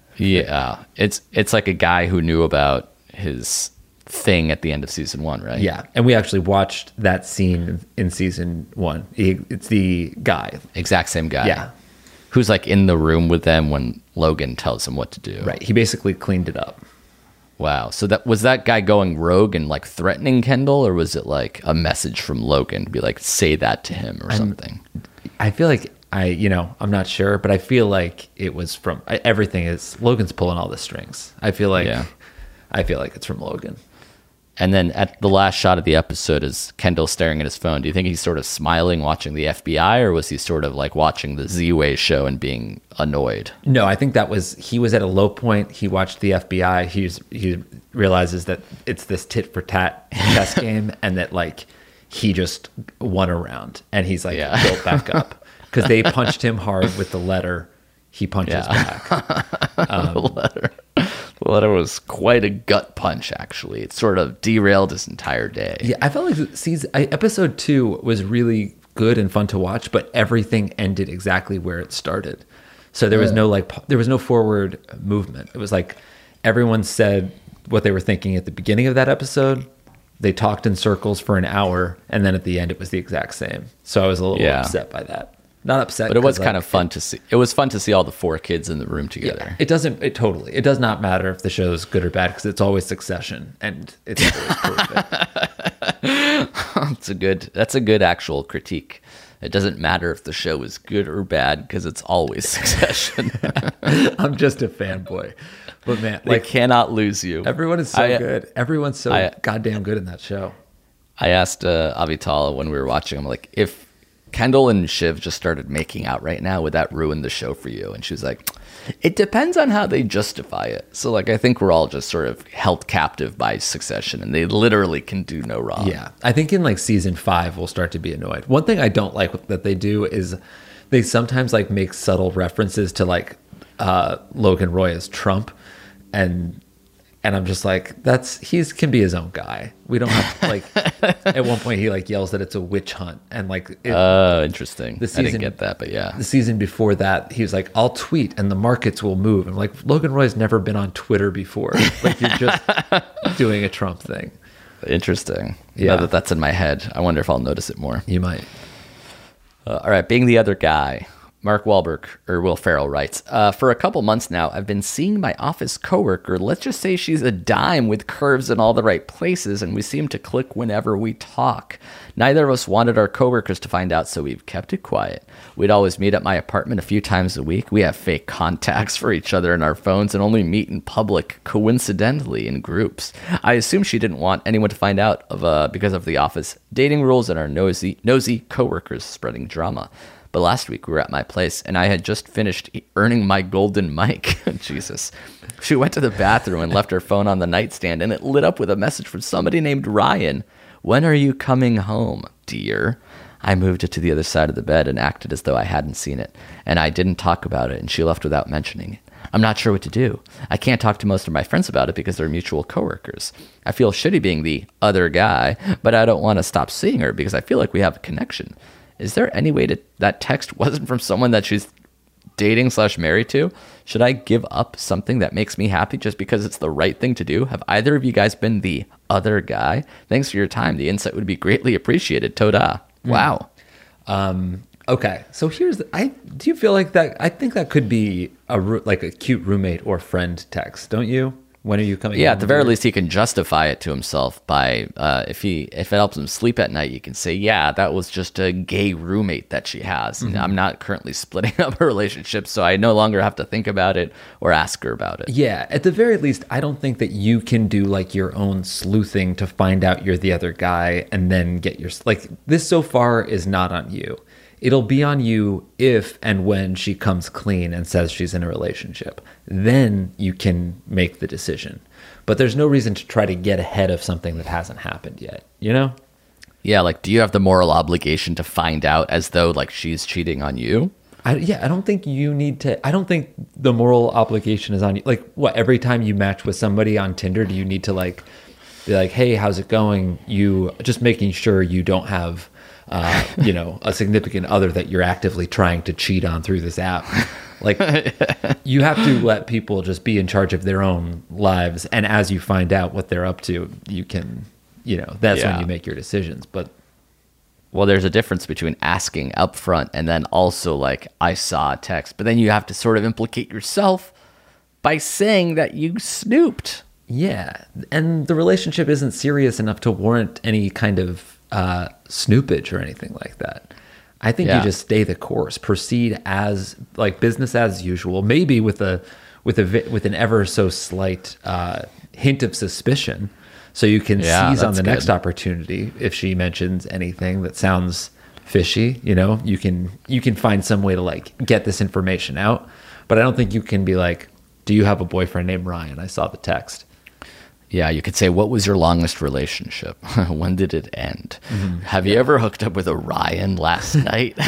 Yeah. It's, it's like a guy who knew about his thing at the end of season one, right? Yeah, and we actually watched that scene in season one. He, it's the guy, Exact same guy. Yeah. Who's like in the room with them when Logan tells him what to do. right? He basically cleaned it up. Wow. So that was that guy going rogue and like threatening Kendall, or was it like a message from Logan to be like, say that to him or something? I feel like I, you know, I'm not sure, but I feel like it was from I- everything is Logan's pulling all the strings. I feel like, Yeah. I feel like it's from Logan. And then at the last shot of the episode is Kendall staring at his phone. Do you think he's sort of smiling watching the F B I, or was he sort of like watching the Z-Way show and being annoyed? No, I think that was he was at a low point. He watched the F B I. He's he realizes that it's this tit for tat chess game, and that like he just won a round, and he's like Yeah. built back up because they punched him hard with the letter. He punches Yeah. back. the letter. The letter was quite a gut punch, actually. It sort of derailed his entire day. Yeah, I felt like season I, episode two was really good and fun to watch, but everything ended exactly where it started. So there was no like p- there was no forward movement. It was like everyone said what they were thinking at the beginning of that episode. They talked in circles for an hour, and then at the end it was the exact same. So I was a little Yeah. upset by that. Not upset. But it was 'cause, kind like, of fun to see. It was fun to see all the four kids in the room Yeah, together. it doesn't. It totally. It does not matter if the show is good or bad because it's always Succession, and it's always perfect. It's a good. That's a good actual critique. It doesn't matter if the show is good or bad because it's always Succession. I'm just a fanboy, but man, They like cannot lose you. everyone is so I- good. Everyone's so I- goddamn good in that show. I asked uh, Avital when we were watching. I'm like, if Kendall and Shiv just started making out right now, would that ruin the show for you? And she was like, it depends on how they justify it. So like, I think we're all just sort of held captive by Succession, and they literally can do no wrong. Yeah, I think in like season five we'll start to be annoyed. One thing I don't like that they do is they sometimes like make subtle references to like uh, Logan Roy as Trump, and and I'm just like, that's he's can be his own guy. We don't have to, like. At one point he like yells that it's a witch hunt, and like it, Oh, interesting. The I season- didn't get that, but yeah. the season before that he was like, I'll tweet and the markets will move. I'm like, Logan Roy's never been on Twitter before. Like you're just doing a Trump thing. Interesting. Yeah. Now that that's in my head, I wonder if I'll notice it more. You might. Uh, all right, being the other guy, Mark Wahlberg, or Will Ferrell writes, uh, for a couple months now, I've been seeing my office coworker. Let's just say she's a dime with curves in all the right places, and we seem to click whenever we talk. Neither of us wanted our coworkers to find out, so we've kept it quiet. We'd always meet at my apartment a few times a week. We have fake contacts for each other in our phones and only meet in public, coincidentally, in groups. I assume she didn't want anyone to find out of uh, because of the office dating rules and our nosy, nosy coworkers spreading drama. But last week we were at my place and I had just finished e- earning my golden mic. Jesus. She went to the bathroom and left her phone on the nightstand, and it lit up with a message from somebody named Ryan. When are you coming home, dear? I moved it to the other side of the bed and acted as though I hadn't seen it, and I didn't talk about it, and she left without mentioning it. I'm not sure what to do. I can't talk to most of my friends about it because they're mutual coworkers. I feel shitty being the other guy, but I don't want to stop seeing her because I feel like we have a connection. Is there any way to, that text wasn't from someone that she's dating slash married to? Should I give up something that makes me happy just because it's the right thing to do? Have either of you guys been the other guy? Thanks for your time. The insight would be greatly appreciated. Toda. Wow. Um, okay, so here's the, I do you feel like that? I think that could be a roo- like a cute roommate or friend text, don't you? When are you coming? Yeah, home, at the very dear? least, he can justify it to himself by uh, if he if it helps him sleep at night, you can say, "Yeah, that was just a gay roommate that she has. And I'm not currently splitting up a relationship, so I no longer have to think about it or ask her about it." Yeah, at the very least, I don't think that you can do like your own sleuthing to find out you're the other guy and then get your like this so far is not on you. It'll be on you if and when she comes clean and says she's in a relationship. Then you can make the decision. But there's no reason to try to get ahead of something that hasn't happened yet, you know? Yeah, like, do you have the moral obligation to find out as though like she's cheating on you? I, yeah, I don't think you need to. I don't think the moral obligation is on you. Like, what, every time you match with somebody on Tinder, do you need to like be like, hey, how's it going? You just making sure you don't have, uh, you know, a significant other that you're actively trying to cheat on through this app. Like, you have to let people just be in charge of their own lives. And as you find out what they're up to, you can, you know, that's Yeah. when you make your decisions. But Well, there's a difference between asking up front and then also like, I saw a text, but then you have to sort of implicate yourself by saying that you snooped. yeah, and the relationship isn't serious enough to warrant any kind of uh, snoopage or anything like that. I think Yeah. you just stay the course, proceed as like business as usual, maybe with a with a vi- with an ever so slight uh, hint of suspicion, so you can Yeah, seize on that's the next good. opportunity if she mentions anything that sounds fishy. You know, you can you can find some way to like get this information out, but I don't think you can be like, "Do you have a boyfriend named Ryan? I saw the text." Yeah, you could say, what was your longest relationship? When did it end? Have you ever hooked up with a Ryan last night?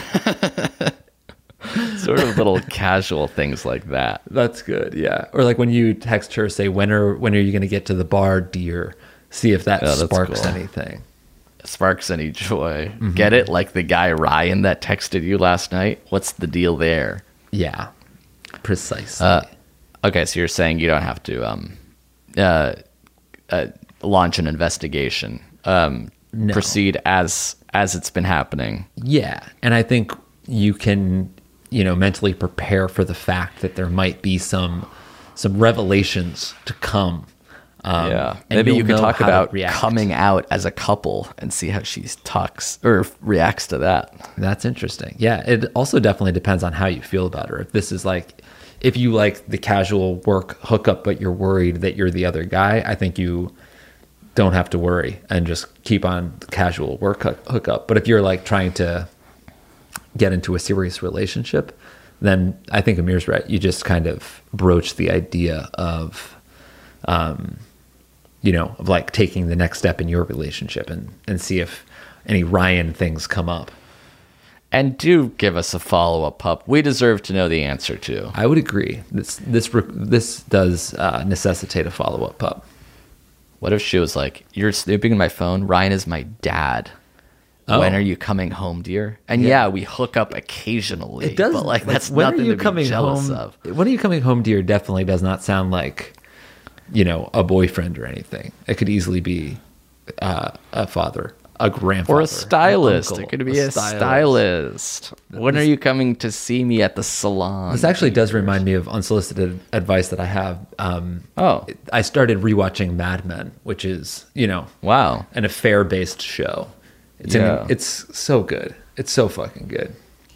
Sort of little casual things like that. That's good, yeah. Or like when you text her, say, "When are when are you going to get to the bar, dear?" See if that Oh, that's sparks cool. anything. Sparks any joy. Get it? Like the guy Ryan that texted you last night? What's the deal there? Yeah, precisely. Uh, okay, so you're saying you don't have to um, uh, uh, launch an investigation. Um, No. Proceed as as it's been happening. yeah, and I think you can, you know, mentally prepare for the fact that there might be some some revelations to come. Um, yeah, and maybe you'll you could know talk how to about react. coming out as a couple and see how she talks or reacts to that. That's interesting. Yeah, it also definitely depends on how you feel about her. If this is like, if you like the casual work hookup, but you're worried that you're the other guy, I think you don't have to worry and just keep on the casual work hook- hookup. But if you're like trying to get into a serious relationship, then I think Amir's right. You just kind of broach the idea of, um, you know, of like taking the next step in your relationship and, and see if any Ryan things come up. And do give us a follow-up, pup. We deserve to know the answer to. I would agree. This this re- this does uh, necessitate a follow-up, pup. What if she was like, "You're snooping in my phone. Ryan is my dad. Oh. When are you coming home, dear?" And yeah, we hook up occasionally. It does, but like like, that's when nothing are you to coming be jealous home, of. When are you coming home, dear? Definitely does not sound like, you know, a boyfriend or anything. It could easily be uh, a father, a grandfather, Or a stylist. an uncle, It could be a, stylist. When are you coming to see me at the salon? This actually does remind me of unsolicited advice that I have. Um, Oh. I started rewatching Mad Men, which is, you know, Wow. an affair-based show. It's Yeah. an, it's so good. It's so fucking good.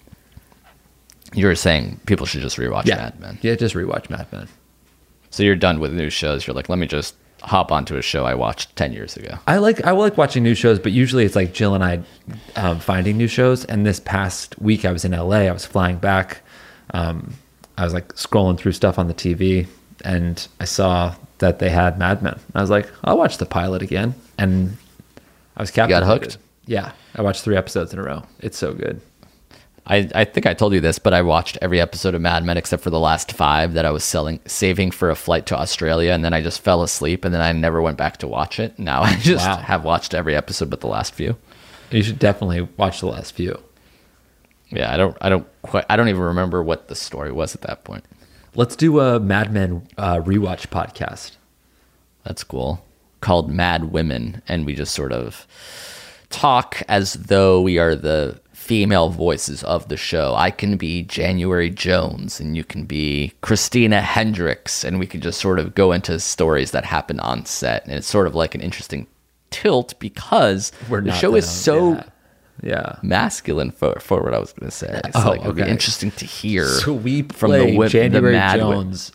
You were saying people should just rewatch Yeah, Mad Men. yeah. Just rewatch Mad Men. So you're done with new shows. You're like, let me just hop onto a show I watched ten years ago. I like I like watching new shows, but usually it's like Jill and I um, finding new shows. And this past week I was in L A. I was flying back. Um, I was like scrolling through stuff on the T V, and I saw that they had Mad Men. I was like, I'll watch the pilot again, and I was captivated. hooked? Yeah, I watched three episodes in a row. It's so good. I, I think I told you this, but I watched every episode of Mad Men except for the last five that I was selling, saving for a flight to Australia, and then I just fell asleep, and then I never went back to watch it. Now I just Wow. have watched every episode but the last few. You should definitely watch the last few. Yeah, I don't I don't quite I don't even remember what the story was at that point. Let's do a Mad Men uh, rewatch podcast. That's cool. Called Mad Women, and we just sort of talk as though we are the female voices of the show. I can be January Jones, and you can be Christina Hendricks, and we can just sort of go into stories that happen on set. And it's sort of like an interesting tilt because We're the not show the- is so yeah. Yeah. masculine for, for what I was going to say. It's Oh, like it would be okay. interesting to hear So we from play the, wi- January the mad wo- Jones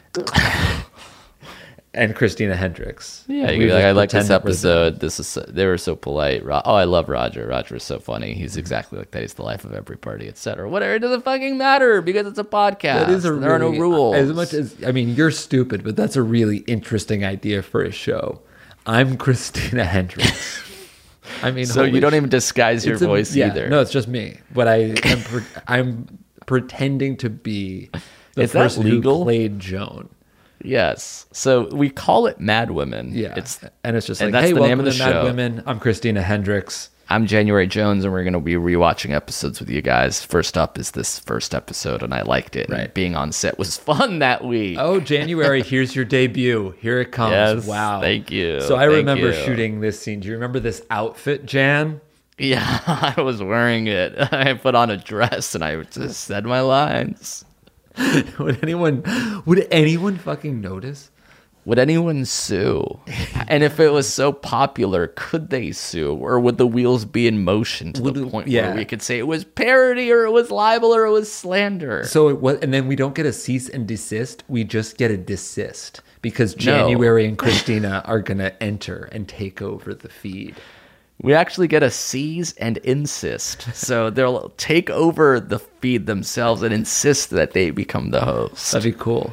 and Christina Hendricks. Yeah, And you we like, just I like pretend this that we're episode. This is so, they were so polite. Ro- Oh, I love Roger. Roger is so funny. He's exactly like that. He's the life of every party, et cetera. Whatever. It doesn't fucking matter because it's a podcast. That is a there are no really- rules. As much as I mean, you're stupid, but that's a really interesting idea for a show. I'm Christina Hendricks. I mean, so you holy don't sh- even disguise your it's a- voice yeah, either. No, it's just me. But I am pre- I'm pretending to be the Is that person legal? who played Joan. Yes. So we call it Mad Women. Yeah, It's and it's just and like, that's hey, the welcome name of to the Mad show. Women. I'm Christina Hendricks. I'm January Jones, and we're going to be rewatching episodes with you guys. First up is this first episode, and I liked it. Right. And being on set was fun that week. Oh, January, here's your debut. Here it comes. Yes, Wow. thank you, So I thank remember you. shooting this scene. Do you remember this outfit, Jan? Yeah, I was wearing it. I put on a dress, and I just said my lines. Would anyone would anyone fucking notice? Would anyone sue? And if it was so popular, could they sue? Or would the wheels be in motion to Would the it- point yeah. where we could say it was parody or it was libel or it was slander? So it was, and then we don't get a cease and desist. We just get a desist because January and Christina are gonna enter and take over the feed. We actually get a seize and insist. So they'll take over the feed themselves and insist that they become the host. That'd be cool.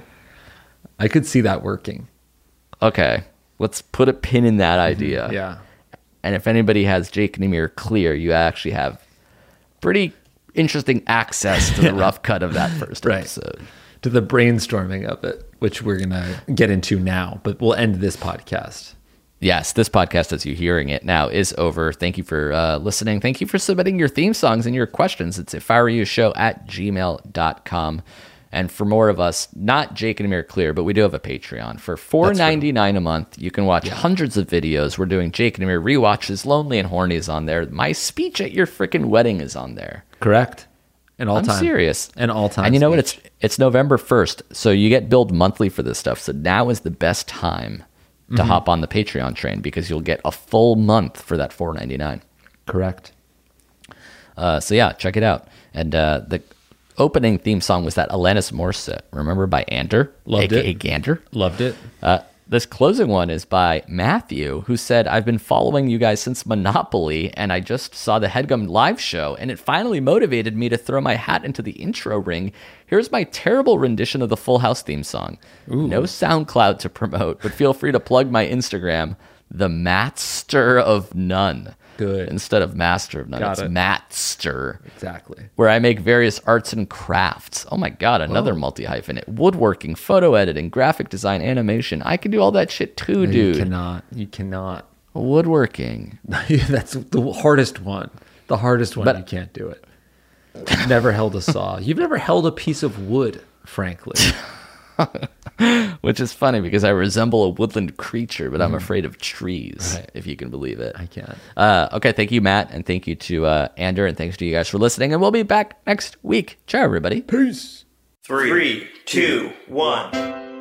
I could see that working. Okay, let's put a pin in that idea. Yeah. And if anybody has Jake and Amir clear, you actually have pretty interesting access to the rough cut of that first Right. episode. To the brainstorming of it, which we're gonna get into now, but we'll end this podcast. Yes, this podcast, as you're hearing it now, is over. Thank you for uh, listening. Thank you for submitting your theme songs and your questions. It's if I were you show at gmail dot com. And for more of us, not Jake and Amir Clear, but we do have a Patreon. For four ninety-nine a month, you can watch hundreds of videos. We're doing Jake and Amir rewatches. Lonely and Horny is on there. My speech at your freaking wedding is on there. Correct. An all-time. I'm serious. An all-time. And you know what? speech. It's it's November first, so you get billed monthly for this stuff. So now is the best time to Mm-hmm. hop on the Patreon train because you'll get a full month for that four ninety-nine. Correct. Uh, so yeah, check it out. And uh, the opening theme song was that Alanis Morissette, remember, by Ander, Loved aka it. Gander. Loved it. Uh, this closing one is by Matthew, who said, I've been following you guys since Monopoly, and I just saw the HeadGum live show, and it finally motivated me to throw my hat into the intro ring. Here's my terrible rendition of the Full House theme song. No SoundCloud to promote, but feel free to plug my Instagram, the Matster of None. Good. Instead of Master of None, Got it's it. Matster. Exactly. Where I make various arts and crafts. Oh my God, another multi hyphenate. Woodworking, photo editing, graphic design, animation. I can do all that shit too, No, dude. You cannot. You cannot. Woodworking. That's the hardest one. The hardest one. But- you can't do it. You've never held a saw. You've never held a piece of wood, frankly. Which is funny because I resemble a woodland creature, but I'm afraid of trees, Right. if you can believe it. I can't. Uh, okay, thank you, Matt, and thank you to uh, Ander, and thanks to you guys for listening. And we'll be back next week. Ciao, everybody. Peace. Three, two, one.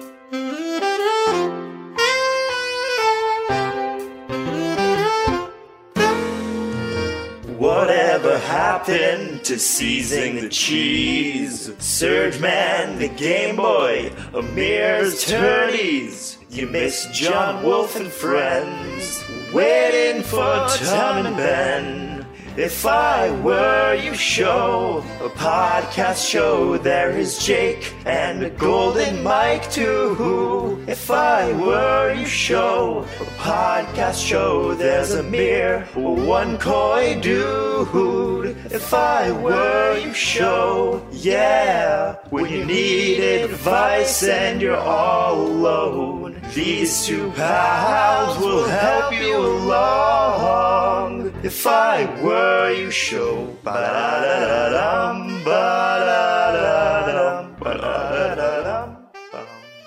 Whatever happened to seizing the cheese? Surge Man, the Game Boy, Amir's Turnies. You miss John Wolfe and friends, waiting for Tom and Ben. If I were you show, a podcast show, there is Jake and a golden mic too. If I were you show, a podcast show, there's a mere one coy dude. If I were you show, yeah, when you need advice and you're all alone, these two pals will help you along. If I were you show, ba-da-da-da-dum, ba-da-da-da-dum, ba-da-da-da-dum, bum.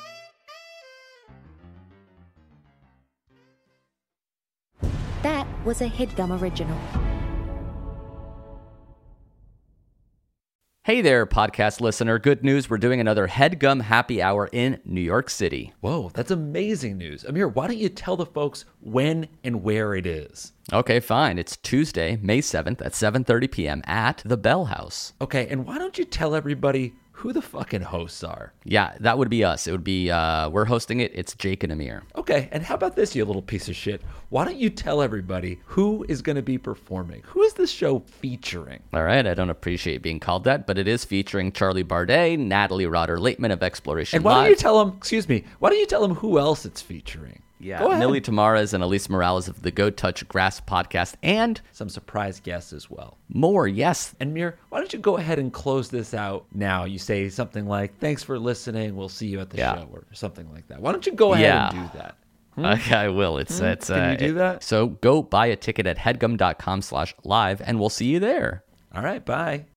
That was a HeadGum original. Hey there, podcast listener. Good news. We're doing another HeadGum happy hour in New York City. Whoa, that's amazing news. Amir, why don't you tell the folks when and where it is? Okay, fine. It's Tuesday, May seventh at seven thirty p.m. at the Bell House. Okay, and why don't you tell everybody who the fucking hosts are? Yeah, that would be us. It would be, uh, we're hosting it. It's Jake and Amir. Okay, and how about this, you little piece of shit? Why don't you tell everybody who is going to be performing? Who is this show featuring? All right, I don't appreciate being called that, but it is featuring Charlie Bardet, Natalie Rotter-Laitman of Exploration And why Live. don't you tell them, excuse me, why don't you tell them who else it's featuring? Yeah, Go ahead. Millie Tamaras and Elise Morales of the Go Touch Grass podcast, and Some surprise guests as well. more, yes. And Mir, why don't you go ahead and close this out now? You say something like, thanks for listening, we'll see you at the Yeah. show, or something like that. Why don't you go ahead Yeah. and do that? Okay, I will. It's, it's, Can you uh, do that? So go buy a ticket at headgum.com slash live, and we'll see you there. All right, bye.